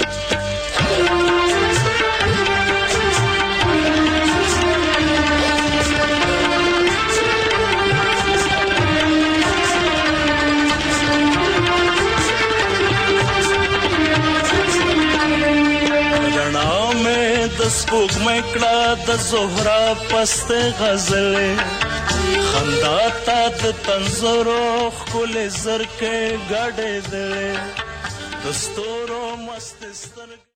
Speaker 5: سپوږ مکړه د زهرا پست غزلې خندا تا د تنزرو خل زر کې غړې دې دستورو مست ستر